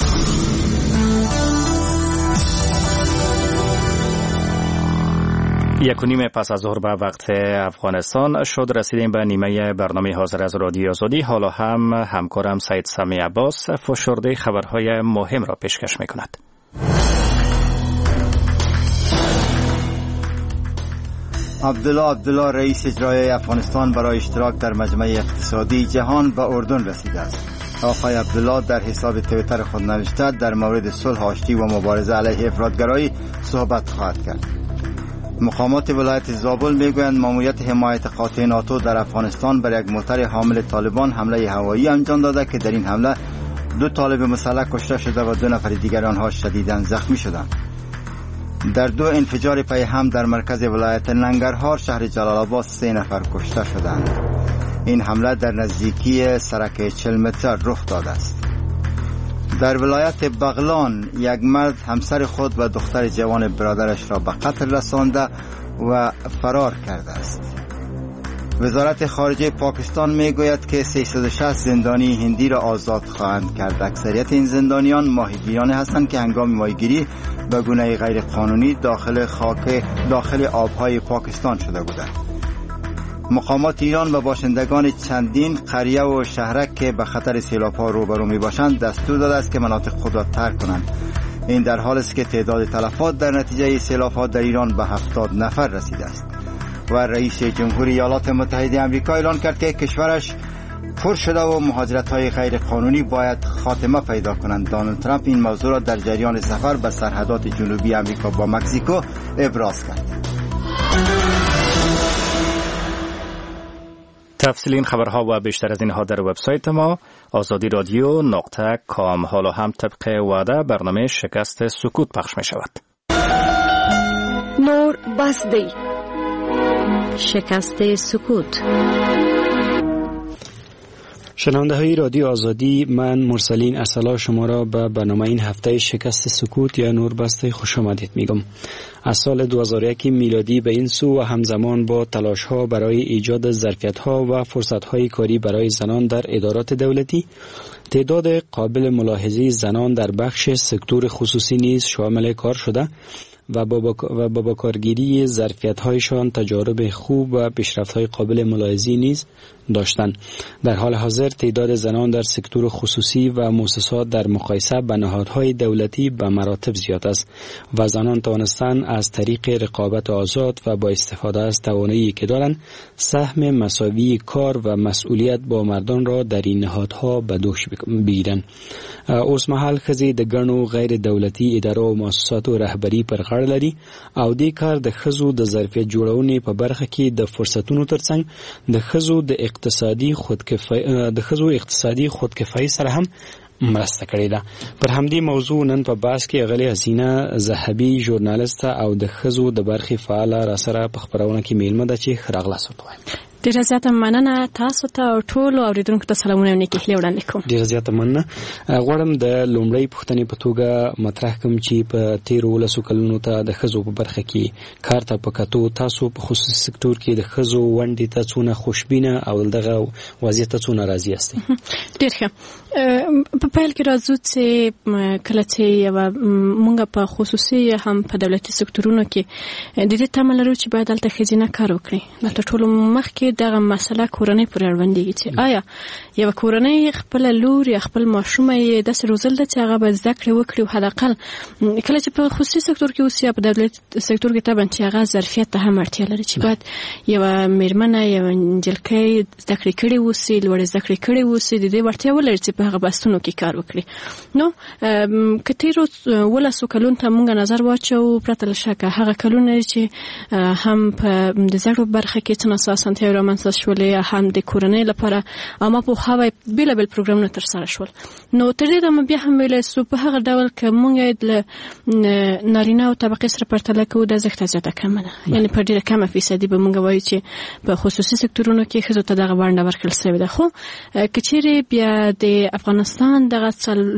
1:30 پس از ظهر به وقت افغانستان شد. رسیدیم به نیمه برنامه حاضر از رادیو آزادی. حالا هم همکارم سید سمی عباس فشرده خبرهای مهم را پیشکش میکند. عبدالله رئیس اجرایی افغانستان برای اشتراک در مجمع اقتصادی جهان به اردن رسیده است. آقای عبدالله در حساب توییتر خود نوشته در مورد صلح آشتی و مبارزه علیه افراطگرایی صحبت خواهد کرد. مقامات ولایت زابل میگویند ماموریت حمایت قاطع ناتو در افغانستان بر یک موتر حامل طالبان حمله هوایی انجام داده که در این حمله 2 طالب مسلح کشته شده و 2 نفر دیگر آنها شدیداً زخمی شدند. در 2 انفجار پی هم در مرکز ولایت ننگرهار شهر جلال آباد 3 نفر کشته شدند. این حمله در نزدیکی سرک 40 متر رخ داده است. در ولایت بغلان یک مرد همسر خود و دختر جوان برادرش را به قتل رسانده و فرار کرده است. وزارت خارجه پاکستان میگوید که 360 زندانی هندی را آزاد خواهند کرد. اکثریت این زندانیان ماهیگیران هستند که هنگام ماهیگیری به گونه غیر قانونی داخل آبهای پاکستان شده بودند. مقامات ایران و باشندگان چندین قریه و شهرک که به خطر سیلاب‌ها روبرو می‌باشند دستور داده است که مناطق خود را ترک کنند. این در حالی است که تعداد تلفات در نتیجه سیلاب‌ها در ایران به 70 نفر رسیده است. و رئیس جمهوری ایالات متحده آمریکا اعلان کرد که کشورش پر شده و مهاجرت‌های غیر قانونی باید خاتمه پیدا کنند. دونالد ترامپ این موضوع را در جریان سفر به سرحدات جنوبی آمریکا با مکزیکو ابراز کرد. تفصیل این خبرها و بیشتر از اینها در وبسایت ما azadi.radio.com. حالا هم طبق وعده برنامه شکست سکوت پخش می شود. نور بسدی شکست سکوت. شنونده های رادیو آزادی، من مرسلین اصلا شما را به برنامه این هفته شکست سکوت یا نور بسته خوش آمدید میگم. از سال 2001 میلادی به این سو و همزمان با تلاش ها برای ایجاد ظرفیت ها و فرصت های کاری برای زنان در ادارات دولتی، تعداد قابل ملاحظه زنان در بخش سکتور خصوصی نیز شامل کار شده و با کارگیری ظرفیت‌هایشان تجارب خوب و پیشرفت‌های قابل ملاحظه نیز داشتند. در حال حاضر تعداد زنان در سکتور خصوصی و مؤسسات در مقایسه با نهادهای دولتی به مراتب زیاد است و زنان توانستند از طریق رقابت آزاد و با استفاده از توانایی که دارند سهم مساوی کار و مسئولیت با مردان را در این نهادها به دوش بگیرند. اوس مهال ښځې د ګڼو غیر دولتي ادارو او مؤسساتو رهبري پر غاړه لري او دې کار د ښځو د ظرفیت جوړونې په برخه کې د فرصتونو ترڅنګ د ښځو اقتصادي خودکفایي سره هم مرسته کړې ده. پر همدې موضوع نن په بحث کې اغلې حسینه زهبي ژورنالیسټه او د ښځو د برخې فعاله را سره په خپرونه کې میلمه ده چې ښه راغلاست ووایم. ډیره زیاته مننه تاسو ته او ټول اوریدونکو ته سلامونه او نیکي هیلې وړاندې کوم. ډیره زیاته مننه. غواړم د لومړی پوښتنې په توګه مطرح کوم چې په تیرو 12 کلونو ته د ښځو په برخه کې کار ته په کتو تاسو په خصوصي سکتور کې د ښځو ونډې ته څونه خوشبینه او دغه وضعیت ته څونه راضي یاستئ؟ ډیر ښه. په پیل کې راځو چې کله چې موږ په خصوصي هم په دولتي سکتورونو کې د دې تمه لرو چې باید دلته ښځینه کار وکړي. نو تر ټولو مخکې دغه مسله کورنۍ پورې اړوندېږي چې آیا یوه کورنۍ خپله لور یا خپل ماشوم یې داسې روزل ده چې هغه به زده کړې وکړي او حداقل کله چې په خصوصي سکتور کې اوسي یا په دولتي سکتور کې طبعا چې هغه ظرفیت ته هم اړتیا لري چې باید یوه میرمنه یوه نجلۍ زده کړې کړې اوسي، لوړې زده کړې کړې اوسي، د دې وړتیا ولري چې په هغه بستونو کې کار وکړي. نو که تېرو 12 کلونو ته موږ نظر واچوو، پرته له شکه هغه کلونه چې هم په د زده کړو برخه کې څه اسانتیاوې رامنځته شولې، هم د کورنۍ لپاره عامه پوهاوی بېلابېل پروګرامونه ترسره شول. نو تر دې دمه بیا هم ویلی سو په هغه ډول که موږ له نارینه او طبقې سره پرتله کوو دا زښته زیاته کمه ده. یعنې په ډېره کمه فیصدي به موږ وایو چې په خصوصي سکتورونو کې ښځو ته دغه ونډه ورکړل سوې ده. خو که چیرې بیا د افغانستان دغه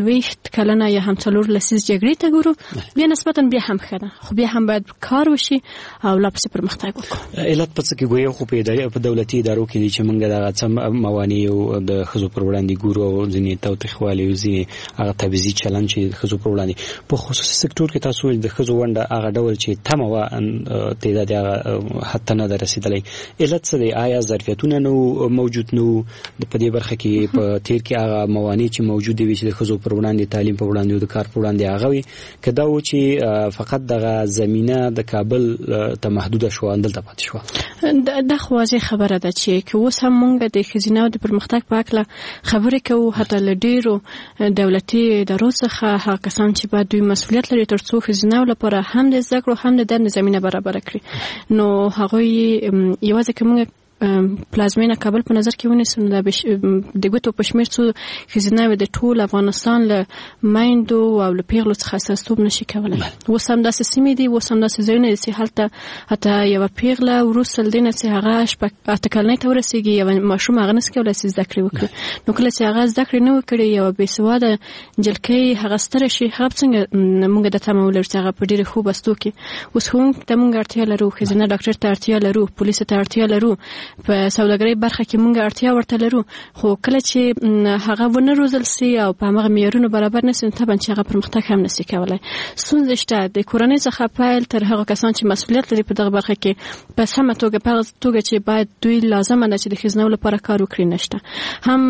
40 کلنه یا هم 4 لسیزې جګړې ته ګورو، بیا نسبتا بیا هم ښه ده، خو بیا هم باید کار وشي او لا پسې پرمختګ وکړو. علت په څه کې ګویا خو په دولتي ادارو کې دي چې موږ دغه څه موانع او د ښځو پر وړاندې ګورو او ځینې تاوتریخوالي او ځینې هغه تبعیضي چلند چې د ښځو پر وړاندې په خصوصي سکتور کې تاسو د ښځو ونډه هغه ډول چې تمه وه تعداد هغه حد ته نه ده رسېدلی. علت څه دی؟ آیا ظرفیتونه نه موجود نه وو په دې برخه کې؟ په تیر کې هغه موانع چې موجودې وي چې د ښځو پر وړاندې تعلیم پر وړاندې او د کار پر وړاندې هغه وي، که دا و چې فقط دغه زمینه د کابل ته محدوده شوه دلته پاتې شوه؟ دا خو واضح خبره ده چې که اوس هم موږ د ښځینه او د پرمختګ په هکله خبرې کوو، حتی له ډېرو دولتي ادارو څخه هغه کسان چې باید دوی مسؤلیت لري تر څو ښځینهو لپاره هم د زده کړو هم د دندې زمینه برابره کړي، نو هغوی یوازې که موږ پلازمینه کابل په نظر کې ونیسو، نو د ګوتو په شمېر څو ښځینه‌وې د ټول افغانستان له میندو او له پیغلو څخه استازیتوب نشي کولی. اوس هم داسې سیمې دي، اوس هم داسې ځایونه دي چې هلته حتی یوه پیغله وروسته له دې نه چې هغه 8 کلنۍ ته ورسېږي، یوه ماشوم هغه نشي کولی چې زده کړې وکړي. نو کله چې هغه زده کړې نه وکړي، یوه بېسواده نجلۍ هغه ستره شي، هغه څنګه موږ د تمه ولرو چې هغه په ډېرې ښو بستو کې اوس ښوونکي ته موږ اړتیا لرو، ښځینه ډاکټر ته اړتیا لرو، پولیسو ته اړتیا لرو، په سوداګرۍ برخه کې موږ اړتیا ورته لرو. خو کله چې هغه ونه روزل سي او په همغه معیارونو برابر نه سي، طبعا چې هغه پرمختګ هم نشي کولی. ستونزې شته د کورنۍ څخه پیل تر هغه کسان چې مسؤلیت لري په دغه برخه کې په سمه توګه په هغه توګه چې باید دوی لازمه ده چې د ښځینه‌و لپاره کار وکړي نشته. هم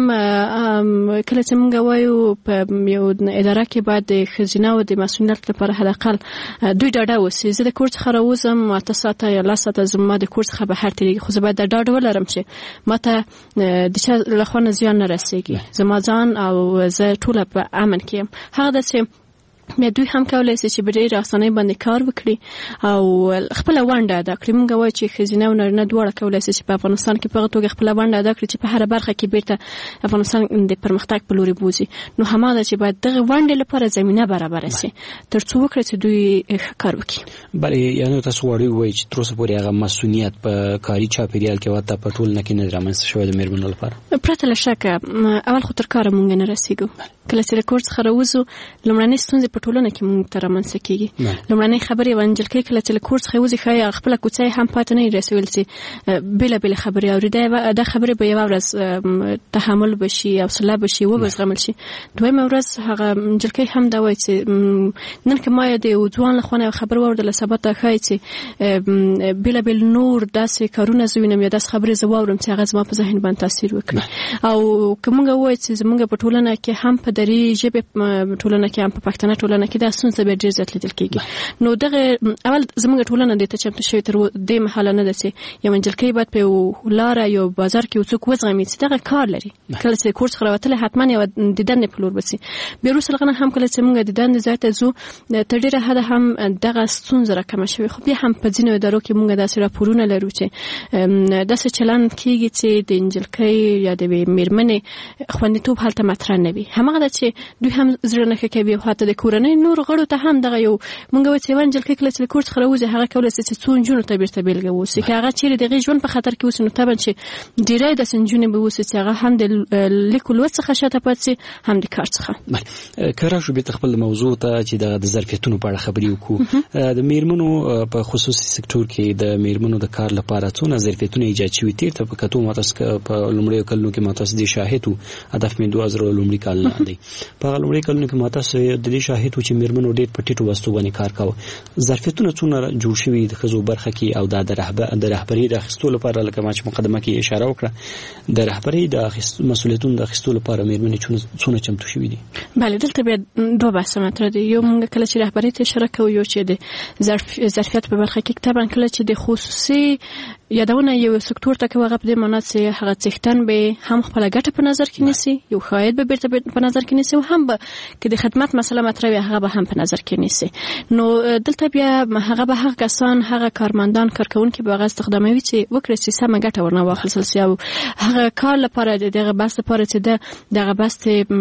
کله چې موږ وایو په یو اداره کې باید د ښځینه‌و د مسؤلیت لپاره حداقل دوی ډاډه اوسي. زه د کور څخه راوځم 8 ساعته یا 10 ساعته زما د کور څخه بهر تېرېږي، خو زه باید دا ډاډ ولرم چې ماته د چا له خوا نه زیان نه رسېږي، زما ځان او زه ټوله په امن کې یم. هغه ده چې بیا دوی هم کولی شي چې په ډېرې اسانۍ باندې کار وکړي او خپله ونډه ادا کړي. موږ وایو چې ښځینه او نارینه دواړه کولی شي چې په افغانستان کې په هغه توګه خپله ونډه ادا کړي چې په هره برخه کې بیرته افغانستان د پرمختګ په لوري بوځي. نو هماغه ده چې باید دغه ونډې لپاره زمینه برابره شي تر څو وکړي چې دوی ښه کار وکړي. بلې یعنې تاسو غواړئ ووایئ چې تر اوسه پورې هغه مسؤلیت په کاري چاپېریال کې ورته په ټولنه کې نه دی رامنځته شوی د مېرمنو لپاره؟ پرته له شکه اول خو تر کاره موږ نه رسېږو. کله چې له کور څخه راوځو، لومړنۍ ستونزې په ټولنه کې موږ ته رامنځته کېږي. لومړنۍ خبرې یوه نجلۍ کله چې له کور څخه وځي، ښایي خپله کوڅه یې هم پاتې نه وي رسول چې بېلابېلې خبرې اوري. دا خبرې به یوه ورځ تحمل به شي، حوصله به شي، وبه زغمل شي. دویمه ورځ هغه نجلۍ هم دا وایي چې نن که ما د یو ځوان له خوا نه یو خبر واورېدله، سبا ته ښایي چې بېلابېل نور داسې کارونه زه وینم یا داسې خبرې زه واورم چې هغه زما په ذهن باندې تاثیر وکړي. او که موږ ووایو چې زموږ په ټولنه کې هم په دري ژبې ټولنه کې هم په پښتنه ټولنه کې دا ستونزه به ډېر زیات لیدل کېږي. نو دغه اول زموږ ټولنه دې ته چمتو شوې تر دې مهاله نه ده چې یوه نجلۍ باید په یو لاره یو بازار کې یو څوک وزغمي چې دغه کار لري. کله چې کور څخه راوتلی حتما یوه د دندې په لور به سي. بیا وروسته له هغه نه هم کله چې موږ د دندې ځای ته ځو، تر ډېره حده هم دغه ستونزه راکمه شوې. خو بیا هم په ځینو ادارو کې موږ داسې راپورونه لرو چې داسې چلند کېږي چې د نجلۍ یا د مېرمنې خوندیتوب هلته مطرح نه وي. هماغه ده چې دوی هم زړه نه ښه کوي او حتی د کورنۍ کورنۍ نور غړو ته هم دغه یو مونږ وڅ یو انجل کې کله چې کور څخه راوځي هغه کولای شي چې څو جنونو ته بیرته بیلګه ووسی که هغه چیرې دغه ژوند په خطر کې وسی نو طبعا چې ډیری د سنجونې به وسی چې هغه هم د لیکلو څخه شاته پاتې هم د کار څخه. بله که راشو بیا خپل موضوع ته چې د ظرفیتونو په اړه خبرې وکړو. د میرمنو په خصوصي سکتور کې د میرمنو د کار لپاره څونه ظرفیتونه ایجاد شوي تیر ته په کتو ماتاس په لومړیو کلونو کې ماتاس دي شاهد هدف مې 2000 لومړي کال نه دی. په لومړي کلونو کې ماتاس د دې شاهد چې میرمنو ډېر په ټیټو واسطو باندې کار کاوه. ظرفیتونه څونه جوړ شوي د ښځو برخه کې او د رهبري د اخیستو لپاره لکه ما چې مقدمه کې اشاره وکړه د رهبري د مسؤلیتونو د اخیستو لپاره میرمنې څونه چمتو شوي دي؟ بله دلته بیا دوه بحث مطرح دي. یو موږ کله چې رهبري ته اشاره کوو یو چې د ظرفیت په برخه کې طبعا کله چې د خصوصي یادونه یو سکتور ته کوي هغه په دې معنی چې هغه څښتن به هم خپل ګټه په نظر کې نیسي یو خاید به بیرته په نظر کې نیسي او هم به کې د خدمت مسله مطرح وي هغه به هم په نظر کې نیسي. نو دلته بیا هغه به هغه کسان هغه کارمندان کارکونکي به هغه استخداموي چې وکړي چې سمه ګټه ورنه واخلي سي او هغه کار لپاره دغه بس لپاره چې دغه بس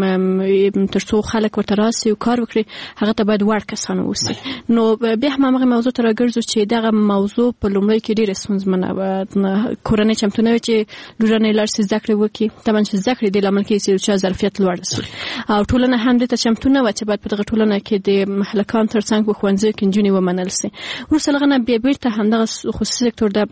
ترڅو خلک ورته راسي او کار وکړي هغه ته باید وړ کسان ووسی. نو بیا هم هغه موضوع ته راګرځو چې دغه موضوع په لومړی کې ډېر ستونزمنه کورنۍ چمتو نه وي چې لورانې لاړ شي زده کړې وکړي. طبعا چې زده کړې د لامل کې چې ظرفیت لوړ شي او ټولنه هم دې ته چمتو نه وي چې باید په دغه ټولنه کې د هلکان ترڅنګ په ښوونځي کې نجونې ومنل شي. وروسته له هغه نه بیا بیرته همدغه خصوصي سکتور د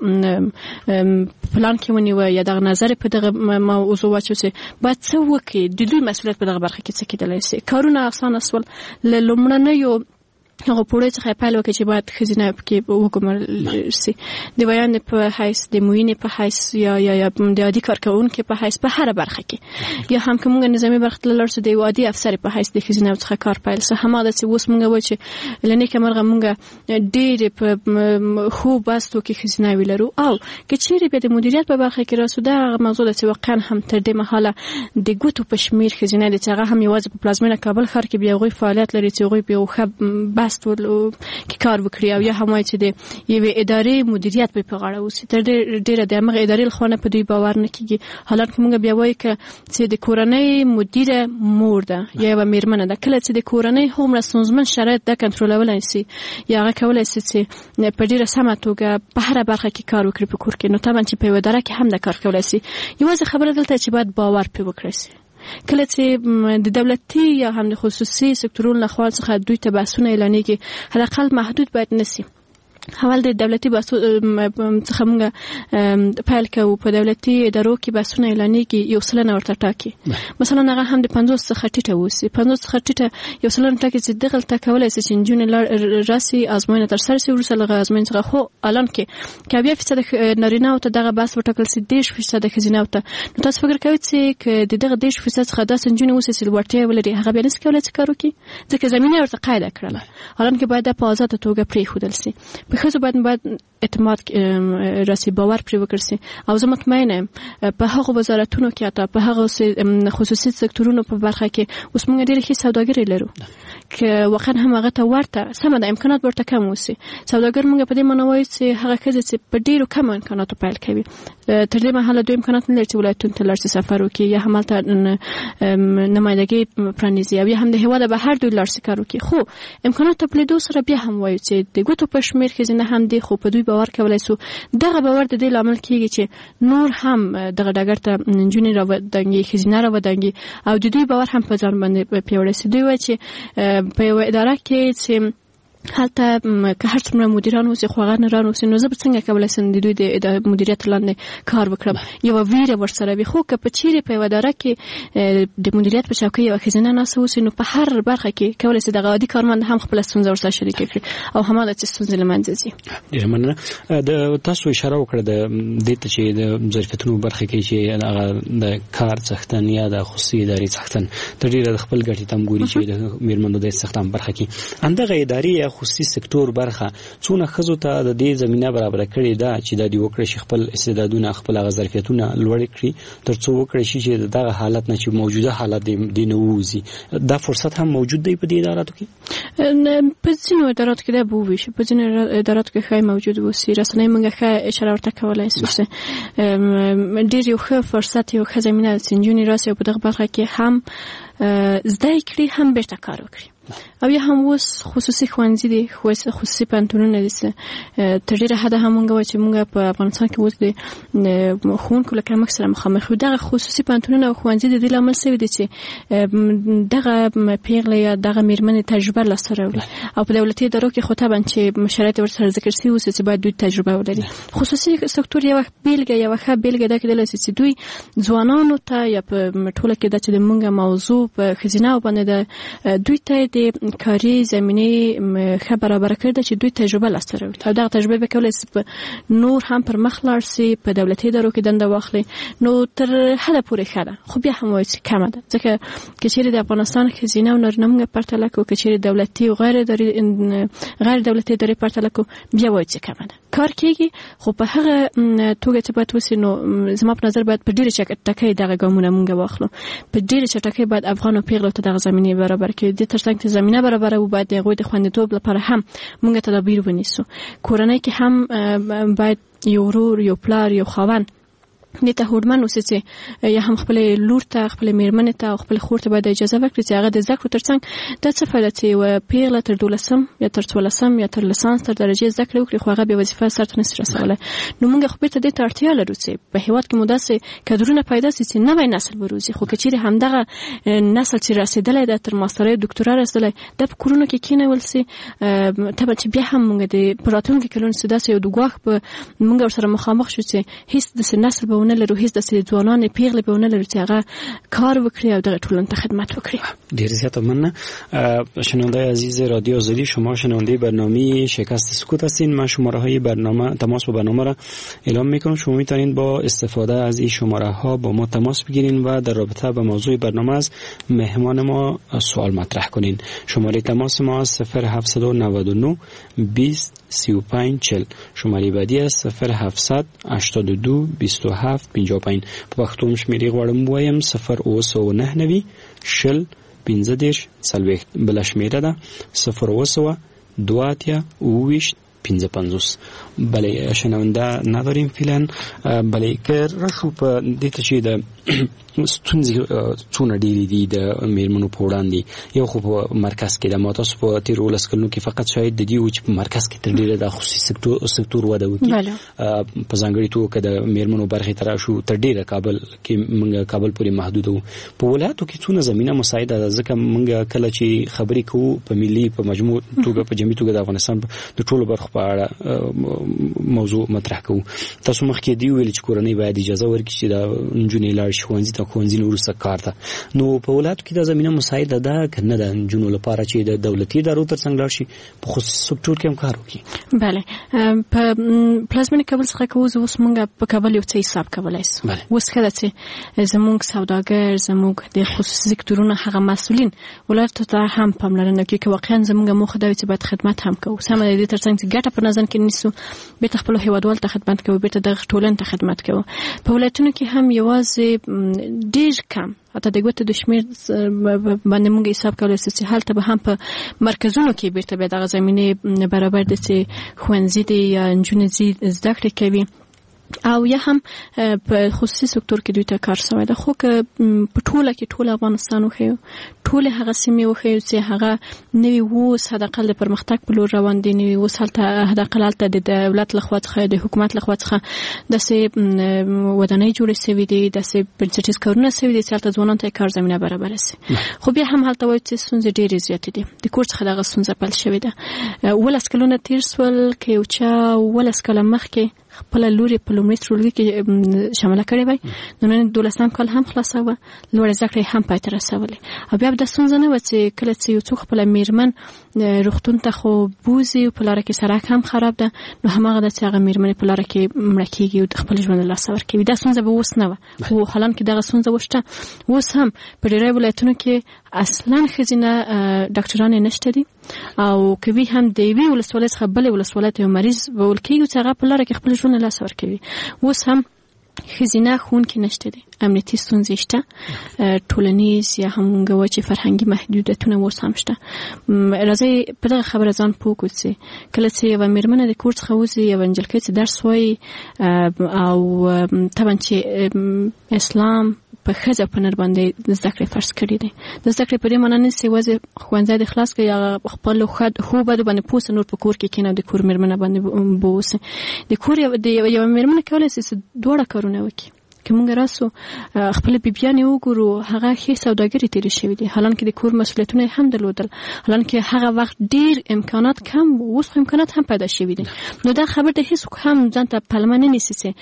پلان کې ونیوه یا دغه نظر په دغه موضوع واچو چې باید څه وکړي د دوی مسؤلیت په دغه برخه کې څه کېدلی شي. کارونه اسانه شول له لومړنیو هغه پوره څخه پیل وکړي چې باید ښځینه پکې وګمارل شي د بیان په حیث د معینې په حیث یا د عادي کارکوونکي په حیث په هر برخه کې یا هم که موږ نظامي برخه ته لاړ شو د عادي افسر په حیث د ښځینه څخه کار پیل شي. هماغه چې اوس موږ وایو چې له نیکه مرغه موږ ډېرې په ښو بستو کې ښځینه ولرو او که چیرې بیا د مدیریت په برخه کې راسو دغه موضوع ده چې واقعا هم تر دې مهاله د ګوتو په شمېر ښځینه دي چې هغه هم یوازې په پلازمینه کابل ښار کې بیا هغوی فعالیت لري چې هغوی بیا ښه بست کې کار وکړي او یا هم وایي چې د یوې ادارې مدیریت به په غاړه اوسي. تر ډېره د همغه ادارې له خوا نه په دوی باور نه کېږي. حالانکه موږ بیا وایو چې د کورنۍ مدیره مور ده یا یوه میرمنه ده. کله چې د کورنۍ هومره ستونزمن شرایط ده کنټرولولی شي یا هغه کولی شي چې په ډېره سمه توګه په هره برخه کې کار وکړي په کور کې نو طبعا چې په یوه اداره کې هم د کار کولی شي. یوازې خبره دلته چې باید باور پرې وکړی شي. کله چې د دولتي یا هم د خصوصي سکتورونو لخوا څخه دوی ته بحثونه اعلانېږي حداقل محدود باید نشي. اول د دولتي بحثو څخه موږ پیل کوو. په دولتي ادارو کې بحثونه اعلانېږي 1% ورته ټاکي. مثلا هغه هم د 50 څخه ټیټه اوسي. 50 څخه ټیټه 1% ټاکي چې دغلته کولی شي چې نجونې راسي ازموینه ترسره شي. وروسته له ازموینې څخه خو الان کې که 20% نارینه‌و ته دغه بحث وټاکل شي 10% ښځینه‌و ته نو تاسو فکر کوئ چې د دغه 10% څخه داسې نجونې اوسي چې وړتیا ولري هغه بیا نشي کولی چې کار وکړي ځکه زمینه ورته قاعده کړله. الان کې باید په آزاده توګه پرېښودل شي. ښځو باید اعتماد راسي باور پرې وکړي شي او زه مطمئنه یم په هغو وزارتونو کې حتی په هغو خصوصي سکتورونو په برخه کې اوس موږ ډېرې ښې سوداګري لرو که واقعا هم هغه ته ورته سمه ده امکانات ورته کم اوسي. سوداګر موږ په دې معنی وایو چې هغه ښځې چې په ډېرو کمو امکاناتو پیل کوي تر دې مهاله دوی امکانات نه لري چې ولایتونو ته لاړ شي سفر وکړي یا همالته نمایندګي پرانیزي او یا هم د هېواده بهر دوی لاړ شي کار وکړي. خو امکانات ته پلېدو سره بیا هم وایو چې د ګوتو په شمېر ښځینه هم دي خو په دوی باور کولی شو. دغه باور د دې لامل کېږي چې نور هم دغه ډګر ته نجونې راودانګي ښځینه راودانګي او د دوی باور هم په ځان باندې پیاوړی شي. دوی وایي چې په یوه اداره کې چې هلته که هر څومره مدیران اوسي خو هغه نران اوسي نو زه به څنګه کولی شم د دوی د مدیریت لاندې کار وکړم. یوه ویره ورسره وي. خو که په چیرې په یوه اداره کې د مدیریت په چوکۍ یوه ښځینه ناسته اوسي نو په هر برخه کې کولی شي دغه عادي کارمند هم خپله ستونزه ورسره شریکه کړي او هماغه چې ستونزې له منځه ځي. ډېره مننه. تاسو اشاره وکړه دې ته چې د ظرفیتونو برخه کې چې هغه د کار څښتن یا د خصوصي ادارې څښتن تر ډېره د خپل ګټې ته هم ګوري چې د میرمنو د څښتن برخه کې همدغه ادارې یا خصوصي سکتور برخه څونه ښځو ته د دې زمینه برابره کړې ده چې دا دی وکړي چې خپل استعدادونه خپل ظرفیتونه لوړ کړي ترڅو وکړي چې دغه حالت نه چې موجوده حالت دی نه ووځي. دا فرصت هم موجود دی په دې اداراتو کې. په ځینو اداراتو کې دا به وشي. په ځینو اداراتو کې ښایي موجود وسي. رسنۍ موږ ښه اشاره ورته کولی شو چې ډېر یو ښه فرصت یو ښه زمینه چې نجونې راسي او په دغه برخه کې هم زده کړي هم بیرته کار وکړي. او یا هم اوس خصوصي ښوونځي دي، خصوصي پوهنتونونه دي. تر ډېره حده هم مونږ وایو چې مونږ په افغانستان کې اوس د ښوونکو له کمښت سره مخامخ یو. دغه خصوصي پوهنتونونه او ښوونځي د دې لامل شوي دي چې دغه پیغلې یا دغه میرمنې تجربه لاسته راوړي، او په دولتي ادارو کې خو طبعا چې شرایط ورسره ذکر شوي اوس چې باید دوی تجربه ولري. خصوصي سکتور یو ښه بیلګه ده کېدلی شي چې دوی ځوانانو ته یا په ټوله کې دا چې د مونږ موضوع په ښځینه باندې ده، دوی ته د کاري زمینې ښه برابره کړې ده چې دوی تجربه لاسته راوړي، او دغه تجربه به کولی شي نور هم پر مخ لاړ شي، په دولتي ادارو کې دنده واخلي. نو تر حده پورې ښه ده، خو بیا هم وایي چې کمه ده، ځکه که چیرې د افغانستان ښځینه او نارینه مونږ پرتله کړو، که چیرې دولتي او غیر دولتي ادارې پرتله کړو، بیا وایي چې کمه ده. کار کېږي، خو په هغه توګه چې باید وسي. نو زما په نظر باید په ډېرې چټکۍ دغه ګامونه مونږ واخلو، په ډېرې چټکۍ باید افغان او پیغلو ته دغه زمینې برابر کړي. د ترڅنګ چې زمینه برابره و، باید د هغوی د خوندیتوب لپاره هم مونږ تدابیر ونیسو. کورنۍ کې هم باید یو ورور، یو پلار، یو خاوند دې ته هوډمن اوسي چې یا هم خپلې لور ته، خپلې میرمنې ته او خپلې خور ته باید اجازه ورکړي چې هغه د زده کړو ترڅنګ دا څه فایده چې یوه پیغله تر 12 یا تر 14 یا تر لیسانس تر درجې زده کړې وکړي، خو هغه بې وظیفه سرته نشي رسولی. نو موږ خو بېرته دې ته اړتیا لرو چې په هېواد کې مو داسې کادرونه پیدا شي چې نوی نسل وروزي. خو که چیرې همدغه نسل چې رسېدلی ده، تر ماسترۍ دوکتورا رسېدلی ده، په کورونو کې کېنول شي، طبعا چې بیا هم موږ د په راتلونکي کلونو چې داسې یو د ګواښ په موږ ورسره مخامخ شو چې هېڅ داسې نسل به ونه لرو، هېڅ داسې ځوانان پیغلې به ونه لرو چې هغه کار وکړي او دغه ټولنې ته خدمت وکړي. ډېر زیات مننه. شنونده عزیز رادیو آزادی، شما شنونده برنامه شکست سکوت هستین. من شماره های برنامه تماس با برنامه را اعلام میکنم. شما میتونید با استفاده از این شماره ها با ما تماس بگیرین و در رابطه با موضوع برنامه از مهمان ما سوال مطرح کنین. شماره تماس ما 0799 20 35 40. شماره بعدی است 0700 82 27 55. په پښتو شمیرې غواړم وایم 009 شل 15 40. بل شمیره ده 0 2 20 55. بله شنونده نداریم فعلا. بله که راشو په دې ته چې د ستونزې څونه ډېرې دي د میرمنو په وړاندې. یو خو په مرکز کې د ما تاسو په تېرو 12 کلونو کې فقط شاید د دې و چې په مرکز کې تر ډېره د خصوصي سکتور وده وکړي. په ځانګړې توګه د میرمنو برخې ته راشو، تر ډېره کابل کې موږ کابل پورې محدود وو. په ولایاتو کې څونه زمینه مساعده ده، ځکه موږ کله چې خبرې کوو په ملي په مجموع توګه په جمعي توګه د افغانستان د ټولو برخو په اړه موضوع مطرح کوو. تاسو مخکې دی ویل چې کورنۍ باید اجازه ورکړي چې د نجونې لاړ شي ښوونځي ته، ښوونځي نه وروسته کار ته. نو په ولایاتو کې دا زمینه مساعده ده که نه ده نجونو لپاره چې د دولتي ادارو تر څنګ لاړ شي په خصوصي سکتور کې هم کار وکړي؟ بله، په پلازمینې کابل څخه که اوس موږ په کابل یو څه حساب کولی شو. اوس ښه ده چې زموږ سوداګر، زموږ د خصوصي سکتورونو هغه مسؤلین ولایتو ته هم پاملرنه کوي که واقعا زموږ موخه دا وي چې باید خدمت هم کوو. سمه ده، د دې تر څنګ چې ګټه په نظر کې نیسو، بیرته خپلو هېوادوالو ته خدمت کوو، بیرته دغه ټولنې ته خدمت کوو. په ولایتونو کې هم یوازې ډېر کم، حتی د ګوتو د شمېر باندې موږ حساب کولی شو چې هلته به هم په مرکزونو کې بیرته بیا دغه زمینې برابر دي چې ښوونځي دي یا نجونې زده کړې کوي، او یا هم په خصوصي سکتور کې دوی ته کار شوی ده. خو که په ټوله کې ټول افغانستان وښیو، ټولې هغه سیمې وښیو چې هغه نوي اوس حداقل د پرمختګ په لور روان دي، نوي اوس هلته حداقل هلته د دولت لخوا څخه، د حکومت لخوا څخه داسې ودانۍ جوړې شوي دي، داسې بنسټیز کارونه شوي دي چې هلته ځوانانو ته کار زمینه برابره شي. خو بیا هم هلته وایي چې ستونزې ډېرې زیاتې دي. د کور څخه دغه ستونزه پیل شوې ده. 12 کلونه تېر شول که یو چا 12 کاله مخکې خپل لوري په لومړي ټولګي کې شامله کړې وای، نو نن 12 کال هم خلاصه وه، لوړې زده کړې هم پای ته رسولې. او بیا د ستونزه نه وه چې کله چې یو څوک خپله میرمن روغتون ته خو بوځي، په لاره کې سړک هم خراب ده، نو هماغه ده چې هغه میرمنې په لاره کې مړه کېږي او خپل ژوند له لاسه ورکوي. دا ستونزه به اوس نه وه، خو حالان کې دغه ستونزه وشته. اوس هم په ډېری ولایتونو کې اصلا ښځینه ډاکټرانې نشته دي، او کوي هم د یوې ولسوالۍ څخه بلې ولسوالۍ ته یو مریض وړل کېږي چې هغه په لاره کې خپل ژوند له لاسه ورکوي. اوس هم ښځینه ښوونکي نشته دي، امنیتي ستونزې شته، ټولنیز یا هم موږ وایو چې فرهنګي محدودیتونه اوس هم شته. راځئ په دغه خبره ځان پوه کړو چې کله چې یوه مېرمنه د کور څخه وځي، یوه نجلۍ چې درس وایي، او طبعا چې اسلام په ښځه په نر باندې زده کړې فرض کړي دي. د زده کړې په دې معنی نه چې یوازې ښوونځی د خلاص کړي یا خپل ښو بدو باندې پوه نور په کور کې کېنه د کور مېرمنه باندې بوسي. د کور یو مېرمنه کولی شي چې دواړه کارونه وکړي. که موږ راسو خپل بیبیانې وګورو هغه ښې سوداګري تېرې شوي دي، حالانکه د کور مسؤلیتونه هم درلودل، حالانکه هغه وخت ډېر امکانات کم، اوس خو امکانات هم پیدا شوي دي. نو دا خبر د هیڅوک هم ځان ته پلمه نه نیسي چې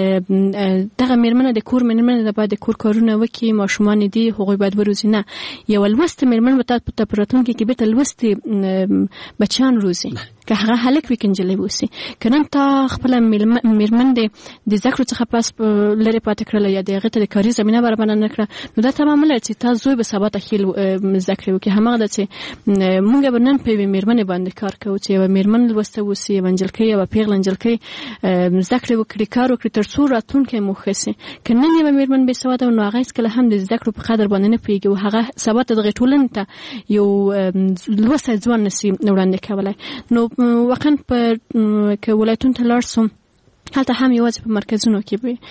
دغه مېرمنه د کور مېرمنه ده باید د کور کارونه وکړي، ماشومان دي هغوی باید وروزي. نه، یوه لوستې مېرمن به ته په راتلونکي کې بېرته لوستې بچیان روزي، که هغه هلک وي که نجلۍ اوسي. که نن تا خپله مېرمن د زده کړو څخه پس لرې پاتې کړله یا د هغې ته د کاري زمینه برابره نه کړه، نو دا تمامه لري چې تا زوی به سبا ته ښې زده کړې وکړي. هماغه ده چې موږ به نن په یوې مېرمنې باندې کار کوو چې یوه مېرمن لوسته اوسي، یوه نجلکۍ، یوه پیغله نجلکۍ زده کړې وکړي، کار وکړي، تر څو راتلونکی مو ښه سي. که نن یوه مېرمن بې سواده وه، نو هغه هېڅکله هم د زده کړو په قدر باندې نه پوهېږي او هغه سبا ته دغې ټولنې ته یو لوستی ځوان نسي وړاندې کولی. نو واقعا که ولایتونو ته لاړ سو، هلته هم یوازې په مرکزونو کې به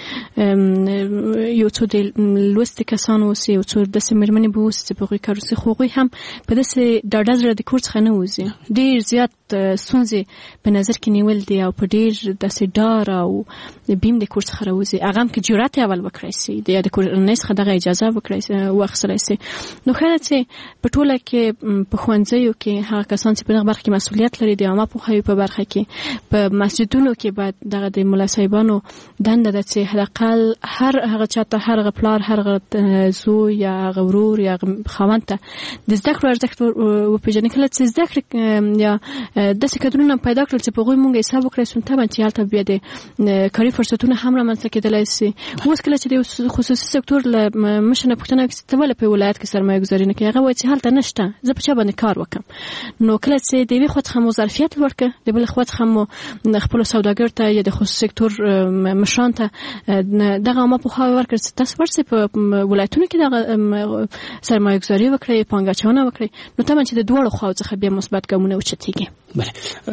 یو څو د لوستي کسان اوسي، یو څو داسې مېرمنې به اوسي چې په هغوی کار وسي، خو هغوی هم په داسې ډاډه زړه د کور څخه نه وځي. ډېر زیات ستونزې په نظر کې نیول دي او په ډېر داسې ډار او بیم د کور څخه راوځي. هغه هم که جرأت یې اول وکړی سي یا د کورنۍ څخه دغه اجازه واخیستلی سي. نو ښه ده چې په ټوله کې په ښوونځیو کې هغه کسان چې په دغه برخه کې مسؤلیت لري د عامه پوهاوي په برخه کې، په مسجدونو کې باید دغه د ملا صاحبانو دنده ده چې حداقل هر هغه چاته، هر هغه پلار، هر هغه زوی یا هغه ورور یا خاوند ته د زده کړو ارزښت وپېژني. کله چې زده کړې یا داسې کدرونه پیدا کړل چې په هغوی موږ حساب وکړی سو، طبعا چې هلته بیا د کاري فرصتونه هم رامنځته کېدلی سي. اوس کله چې د خصوصي سکتور له مشر نه پوښتنه وکړي چې ته ولې په ولایت کې سرمایه ګذاري نه کوې، هغه وایي چې هلته نشته، زه په چا باندې کار وکړم. نو کله چې د یوې خوا څخه مو ظرفیت لوړ کړه، د بلې خوا څخه مو خپلو سوداګرو ته یا د خصوصي سکتور مشران ته دغه عامه پوهاوی ورکړي چې تاسو ورسئ په ولایتونو کې دغه سرمایه ګذاري وکړئ، پانګه اچونه وکړئ. نو طبعا چې د دواړو خواو څخه بیا مثبت ګامونه اوچتېږي. بله،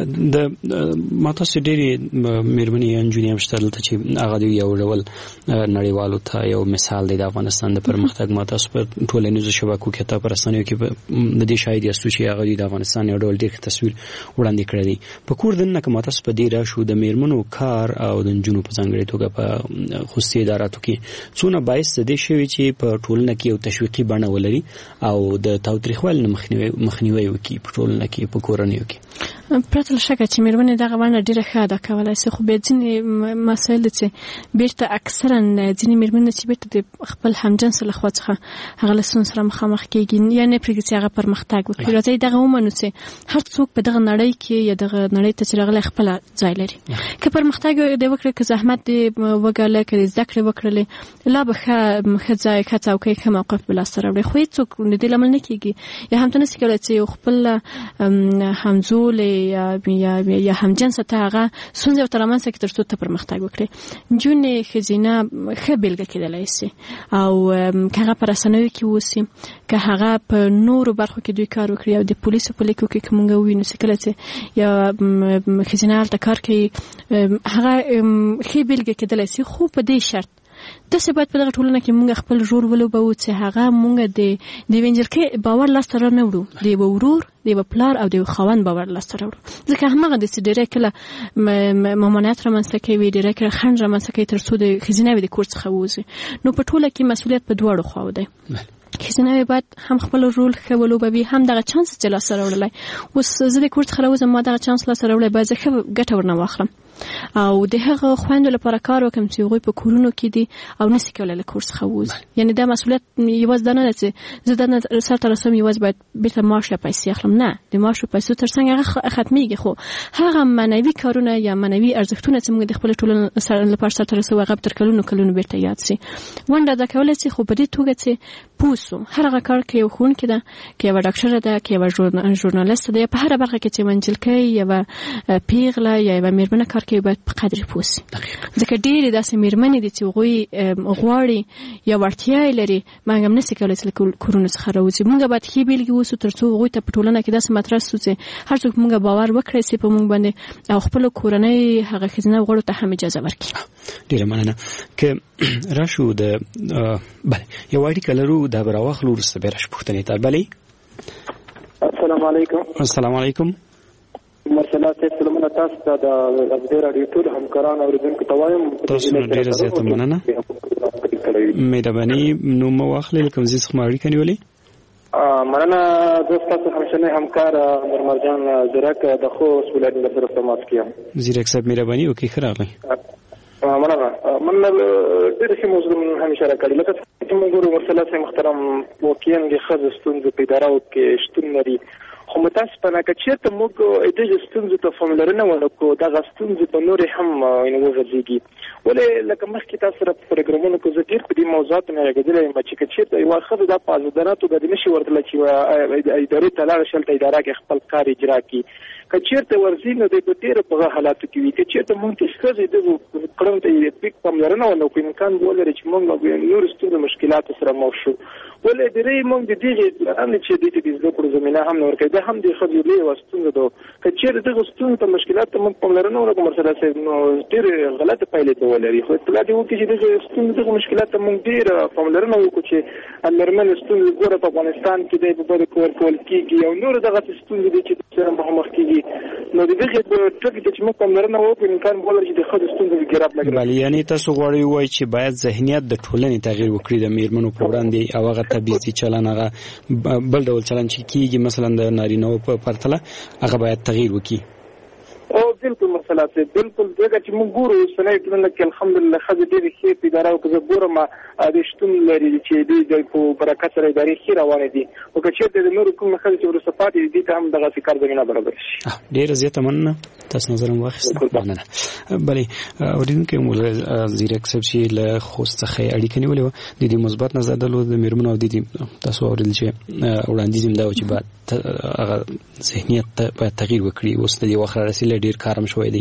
ما تاسو ډېرې مېرمنې یا نجونې هم شته دلته چې هغه د یو ډول نړیوالو ته یو مثال دی د افغانستان د پرمختګ. ما تاسو په ټولنیزو شبکو کې ته په رسنیو کې د دې شاهد یاستو چې هغه د افغانستان یو ډول ډېر تصویر وړاندې کړی دی. په کور دننه که ما تاسو په دې راشو د مېرمنو کار او د نجونو په ځانګړې توګه په خصوصي اداراتو کې څونه باعث د دې شوي چې په ټولنه کې یو تشویقي بڼه ولري او د تاوتریخوالي نه مخنیوی وکړي په ټولنه کې، په کورنیو کې. پرته له شکه چې مېرمنې دغه بڼه ډېره ښه ادا کولی سي، خو بیا ځینې مسایل دي چې بېرته اکثرا ځینې مېرمنې چې بېرته د خپل همجنسه له خوا څخه هغه له ستونزو سره مخامخ کېږي یا نه پرېږدي چې هغه پرمختګ وکړي. راځئ دغه ومنو چې هر څوک په دغه نړۍ کې یا دغه نړۍ ته چې راغلی خپله ځای لري. که پرمختګ دې وکړي، که زحمت دې وګالئ، که دې زده کړې وکړلې، لا به ښه ځای، ښه څوکۍ، ښه موقف به لاسته راوړي. خو هېڅوک د دې لامل نه کېږي یا هم ته نسي کولی چې یو خپل همزولې یا همجنسه ته هغه ستونزې ورته رامنځته کړي تر څو ته پرمختګ وکړي. نجونې ښځینه ښه بېلګه کېدلی سي او که هغه په رسنیو کې اوسي، که هغه په نورو برخو کې دوی کار وکړي او د پولیسو په لیکو کې که موږ ووینو چې کله چې یوه ښځینه هلته کار کوي، هغه ښې بېلګه کېدلی سي. خو په دې شرط داسې باید په دغه ټولنه کې موږ خپل رول ولوبوو چې هغه موږ د یوې نجلۍ باور لاسته را نه وړو، د یوه ورور، د یوه پلار او د یوه خاوند باور لاسته راوړو. ځکه هماغه دی چې ډېری کله ممانعت رامنځته کوي، ډېری کله خنډ رامنځته کوي تر څو د ښځیناوې د کور څخه ووځي. نو په ټوله کې مسؤلیت په دواړو خواو دی. ښځیناوې باید هم خپل رول ښه ولوبوي، هم دغه چانس چې لاسته راوړلی. اوس زه د کور څخه راوځم، ما دغه چانس لاسته راوړلی، باید زه ښه ګټه ورنه واخلم او د هغه خویندو لپاره کار وکړم چې هغوی په کورونو کې دي او نسي کولی له کور څخه ووځي. یعنې دا مسؤلیت یوازې دا نه ده چې زه دا سرته رسوم یوازې باید بېرته معاش یا پیسې اخلم. نه، د معاش او پیسو تر څنګ هغه ختمیږي، خو هغه معنوي کارونه یا معنوي ارزښتونه چې موږ د خپلې ټولنې لپاره سرته رسوو هغه تر کلونو بیرته یاد سي. ونډه ادا کولی سي، خو په دې توګه چې پوه سو هر هغه کار که یو ښوونکې ده، که یوه ډاکټره ده، که یوه ژورنالیسته ده، یا په هره برخه کې چې یوه نجلکۍ، یوه پیغله یا یوه مېرمنه کار ورکوي باید په قدر پوه سي. ځکه ډېرې داسې مېرمنې دي چې هغوی غواړي یا وړتیا یې لري مګر هم نسي کولی چې له کورونو څخه راوځي. موږ باید ښې بېلګې اوسو تر څو هغوی ته په ټولنه کې داسې مطرح سو چې هر څوک موږ باور وکړی سي په موږ باندې او خپلو کورنۍ هغه ښځینه غړو ته هم اجازه ورکړي. ډېره مننه. که راشو بله یو اړیکه لرو دا به راواخلو وروسته بیا راشو پوښتنې ته. بلې السلام علیکم. السلام علیکم. مرسلا صاحب سلامونه تاسو ته د ازدی رادیو ټول همکاران اوریدونکو ته وایم تاسو ډېره زیاته مننه. مهرباني نوم مو واخلئ له کوم ځای څخه مو اړیکه نیولې؟ مننه زه ستاسو همشنی همکار مرمرجان زیرک د خوست ولایت له طرفه تماس کوم. زیرک صاحب مهرباني وکړئ. ښه راغلی. مننه. من ډېرې ښې موضوع هم اشاره کړې لکه چې موږ ګورو مرسلا صاحب محترم واقعا د ښځو ستونزې په ادارو کې شتون لري خو متاسفانه که چېرته موږ دغې ستونزو ته پاملرنه ونه کړو دغه ستونزې به نورې هم وغځېږي. ولې لکه مخکې تاسو سره په پروګرامونو کې زه ډېر په دې موضوعاتو نه غږېدلی یم چې که چېرته یوه ښځه دا په ازادانه توګه دې نشي ورتلی چې ادارې ته لاړه شي هلته اداره کې خپل کار اجرا کړي. که چېرته ورځي نو دی په ډېرو په حالاتو کې وي. که چېرته موږ د ښځې دغو کړنو ته بیک پاملرنه ونه کړو امکان به ولري چې موږ نورو ستونزو مشکلاتو سره مخ شو. ولې ډېری موږ د دغې لرنې چې دې ته د زده کړو زمینه هم نه ورکوي دا هم د ښځو لویه یوه ستونزه ده. که چېرې دغو ستونزو ته مشکلاتو ته موږ پاملرنه ونه کړو مرسلا صاحب نو ډېرې غلطې پایلې به ولري. خو اطلاع دې وکړي چې دغې ستونزو دغو مشکلاتو ته موږ ډېره پاملرنه وکړو چې مېرمنې ستونزې ګوره په افغانستان کې دی په بدو کې ورکول کېږي او نورې دغسې ستونزې دي چې سره مخامخ کېږي نو د دغې په ټکي ته چې موږ پاملرنه وکړو امکان به ولري چې د ښځو ستونزې ګراب لګي. بله یعنې تاسو غواړئ ووایئ چې باید ذهنیت د ټولنې تغییر وکړي د مېرمنو په وړاندې او هغه تبعیضي چلن هغه بل ډول چلن چې کېږي مثلا د نارینه‌وو په پرتله هغه باید تغییر وکړي. او بالکل مسله ده بالکل دغه چې موږ ګورو اوسنۍ ټولنه کې الحمدلله ښځې ډېرې ښې په ادارو کې زه ګورم د شتون لري چې دوی په برکت سره ادارې ښې روانې دي او که چېرته د نورو کومې ښځې چې وروسته پاتې دي دې ته هم دغسې کار زمینه برابر شي. ډېره زیاته مننه. تاسو نظر هم واخیسته. مننه. بلې اورېدونکی مو زیرک صاحب چې له خوست څخه یې اړیکه نیولې وه د دې مثبت نظر درلود د مېرمنو او د دې تاسو واورېدل چې وړاندیز یې دا و چې باید هغه ذهنیت ته باید تغییر وکړي. اوس د دې وخت رارسېدلی ډېر کار هم شوی دی.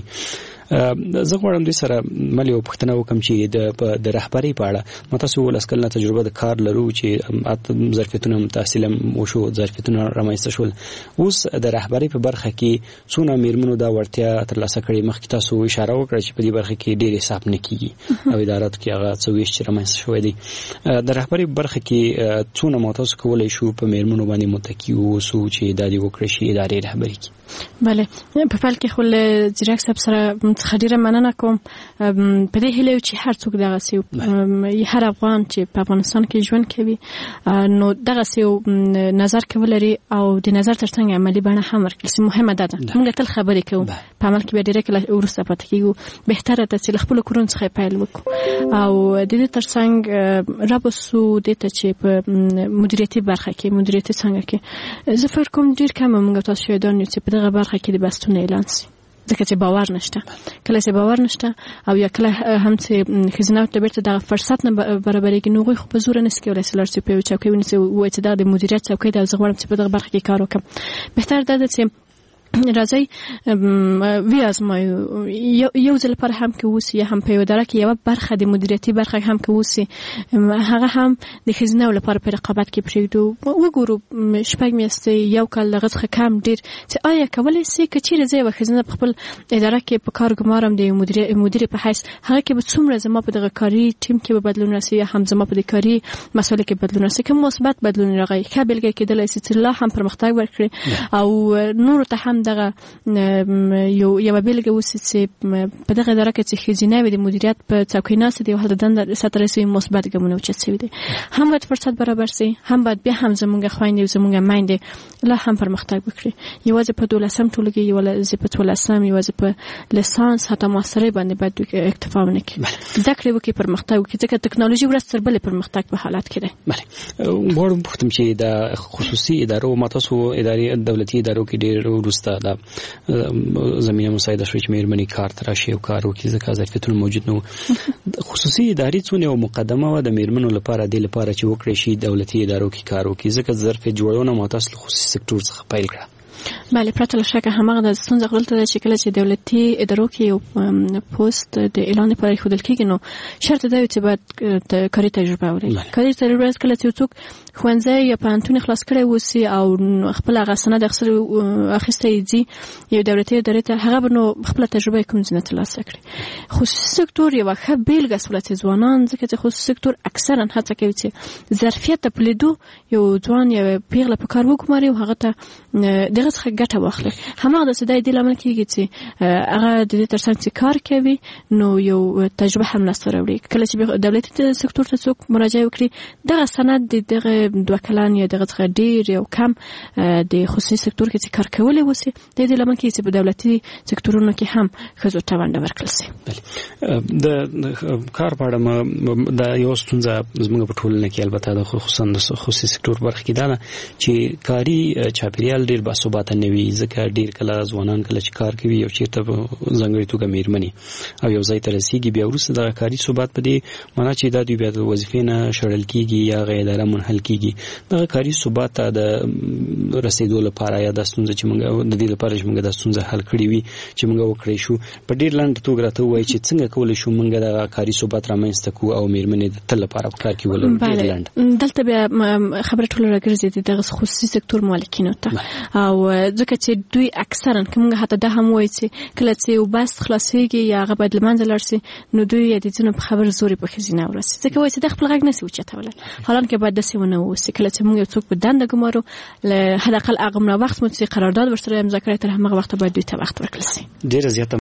زه غواړم دوی سره مل یو پوښتنه وکړم چې د رهبرۍ په اړه ما تاسو 18 کلنه تجربه د کار لرو چې ظرفیتونه تحصیل وشو ظرفیتونه رامنځته شول. اوس د رهبرۍ په برخه کې څونه مېرمنو دا وړتیا ترلاسه کړې؟ مخکې تاسو اشاره وکړه چې په دې برخه کې ډېر حساب نه کیږي او اداراتو کې هغه څه ویش چې رامنځته شوی دی. د رهبرۍ په برخه کې څونه ما تاسو کولی شو په مېرمنو باندې متکي اوسو چې دا دې وکړی شي ادارې رهبري کړي؟ بله په پیل کې خو له زیرک صاحب سره څخه ډېره مننه کوم. په دې هیله چې هر څوک دغسې هر افغان چې په افغانستان کې ژوند کوي نو دغسې نظر کې ولري او د نظر تر څنګ عملي بڼه هم ورکړي چې مهمه ده. موږ تل خبرې کوو په عمل کې بیا ډېره کله وروسته پاتې کېږو. بهتره ده چې له خپلو کورونو څخه پیل وکړو او د دې تر څنګ رابسو دې ته چې په مدیریتي برخه کې مدیریتي څانګه کې زه فکر کوم ډېر کمه موږ تاسو شاهدان یو چې په دغه برخه کې د بستونه اعلان شي ځکه چې باور نشته. کله چې باور نشته او یا کله هم چې ښځینه ته بیرته دغه فرصت نه برابرېږي نو هغوی خو په زوره نسي کولی چې لاړ شي په یوه چوکۍ ونیسي ووایي چې دا د مدیریت چوکۍ ده او زه غواړم چې په دغه برخه کې کار وکړم. بهتر دا ده چې راځئ ویازمایو یو ځل لپاره هم کې اوسي یا هم په یوه اداره کې یوه برخه د مدیریتي برخه هم کې اوسي هغه هم د ښځینهو لپاره په رقابت کې پرېږدو. وګورو 6 میاشتې یو کال له هغه څخه کم ډېر چې آیا کولی سي که چېرې زه یوه ښځینه په خپل اداره کې په کار ګمارم د مدیر په حیث هغه کې به څومره زما په دغه کاري ټیم کې به بدلون راسي یا هم زما په دې کاري مسایلو کې بدلون راسي. که مثبت بدلون راغی ښه بېلګه کېدلی سي چې لا هم پرمختګ وکړي او نورو ته هم دغه یوه بېلګه اوسي چې په دغه اداره کې چې ښځینه وي د مدیریت په څوکۍ ناستې دي او هلته دنده سرته رسوي مثبت ګامونه اوچت شوي دي. هم باید فرصت برابر سي هم باید بیا هم زموږ خویندې او زموږ میندې لا هم پرمختګ وکړي. یوازې په 12 ټولګي یوازې په 12 یوازې په لیسانس حتی ماسترۍ باندې باید اکتفا ونه کړي. زده کړې وکړي پرمختګ وکړي ځکه تکنالوژي ورځ تر بلې پرمختګ په حالت کې دی. بله غواړم پوښتم چې د خصوصي ادارو ما تاسو ادارې دولتي ادارو کې ډېر وروسته د زمینه مساعده شوی چې مېرمنې کار ته راشي او کار وکړي ځکه ظرفیتونه موجود نه وو. خصوصي ادارې څونه یوه مقدمه وه د مېرمنو لپاره دې لپاره چې وکړی شي دولتي ادارو کې کار وکړي ځکه ظرفیت جوړونه ما تاسو له خصوصي سکتور څخه پیل کړه. بله پرته له شکه همغه د ستونزه غلطه ده چې کله چې دولتي ادارو کې یو پوسټ د اعلان لپاره ایښودل کېږي نو شرط دا وي چې باید کاري تجربه ولري. کاري تجربه کله چې څوک ښوونځی یا پوهنتون خلاص کړی وسی او خپل هغه سند اخیستی دي یو دولتي ادارې ته هغه به نو خپل تجربه کوم ځنه ترلاسه کړي. خصوصي سکتور یو ښه بیلګه سولت ځوانان ځکه چې خصوصي سکتور اکثرا هڅه کوي چې ظرفیت ته پلیدو یو ځوان یو پیغله په کار وګماري او هغه ته دغه څخه ګټه واخلي. هماغه د سدای د لامل کېږي چې هغه د دې ترڅنګ چې کار کوي نو یو تجربه هم لاسته راوړي. کله چې دولتي سکتور ته څوک مراجعه وکړي دغه سند دغه 2 کلن یا دغه څخه ډیر یو کم د خصوصي سکتور کې چې کار کولای وسی د دې لامل کېږي چې په دولتي سکتورونو کې هم ښځو ته ونډه ورکړل شي. د کار په اړه د یو ستونزه زموږ په ټولنه کې البته د خصوصا د خصوصي سکتور برخه کې ده چې کاري چاپیریال ډیر باثباته نه وي ځکه ډیر کله ځوانان کله چې کار کوي او چیرته ځانګړي توګه میرمنې او یو ځای ته رسیږي بیا وروسته د کاري ثبات په دې معنا چې دا دوی بیا د وظیفې نه شړل کېږي یا غیر اداره منحل کېږي. د کاري ثبات ته د رسیدو لپاره یا د ستونزې چې موږ د دې لپاره چې موږ د ستونزې حل کړی وي چې موږ وکړی شو په ډیر لاندې توګه راته وایي چې څنګه کولی شو موږ د کاري ثبات رامنځته کوو او میرمنې د تل لپاره په کار کې ولرو. ډیر لاندې دلته بیا خبره ټول راګرځي د خصوصي سکتور مالکینو ته او ځکه چې دوی اکثرا کومه حتی دا هم وایي چې کله چې یو بس خلاصيږي یا هغه باید لمنځه لاړ شي نو دوی د ځینو په خبر زوري په خزینه ورسي ځکه وایي چې د خپل غږ نسی وچتول حالان کې باید داسې ونه وسی. کله چې موږ یو څوک په دنده ګمارو له حداقل هغه وخت مو چې قرارداد ورسره امضا کړی تر هغه وخت باید دوی ته وخت ورکړل شي. ډیر زیات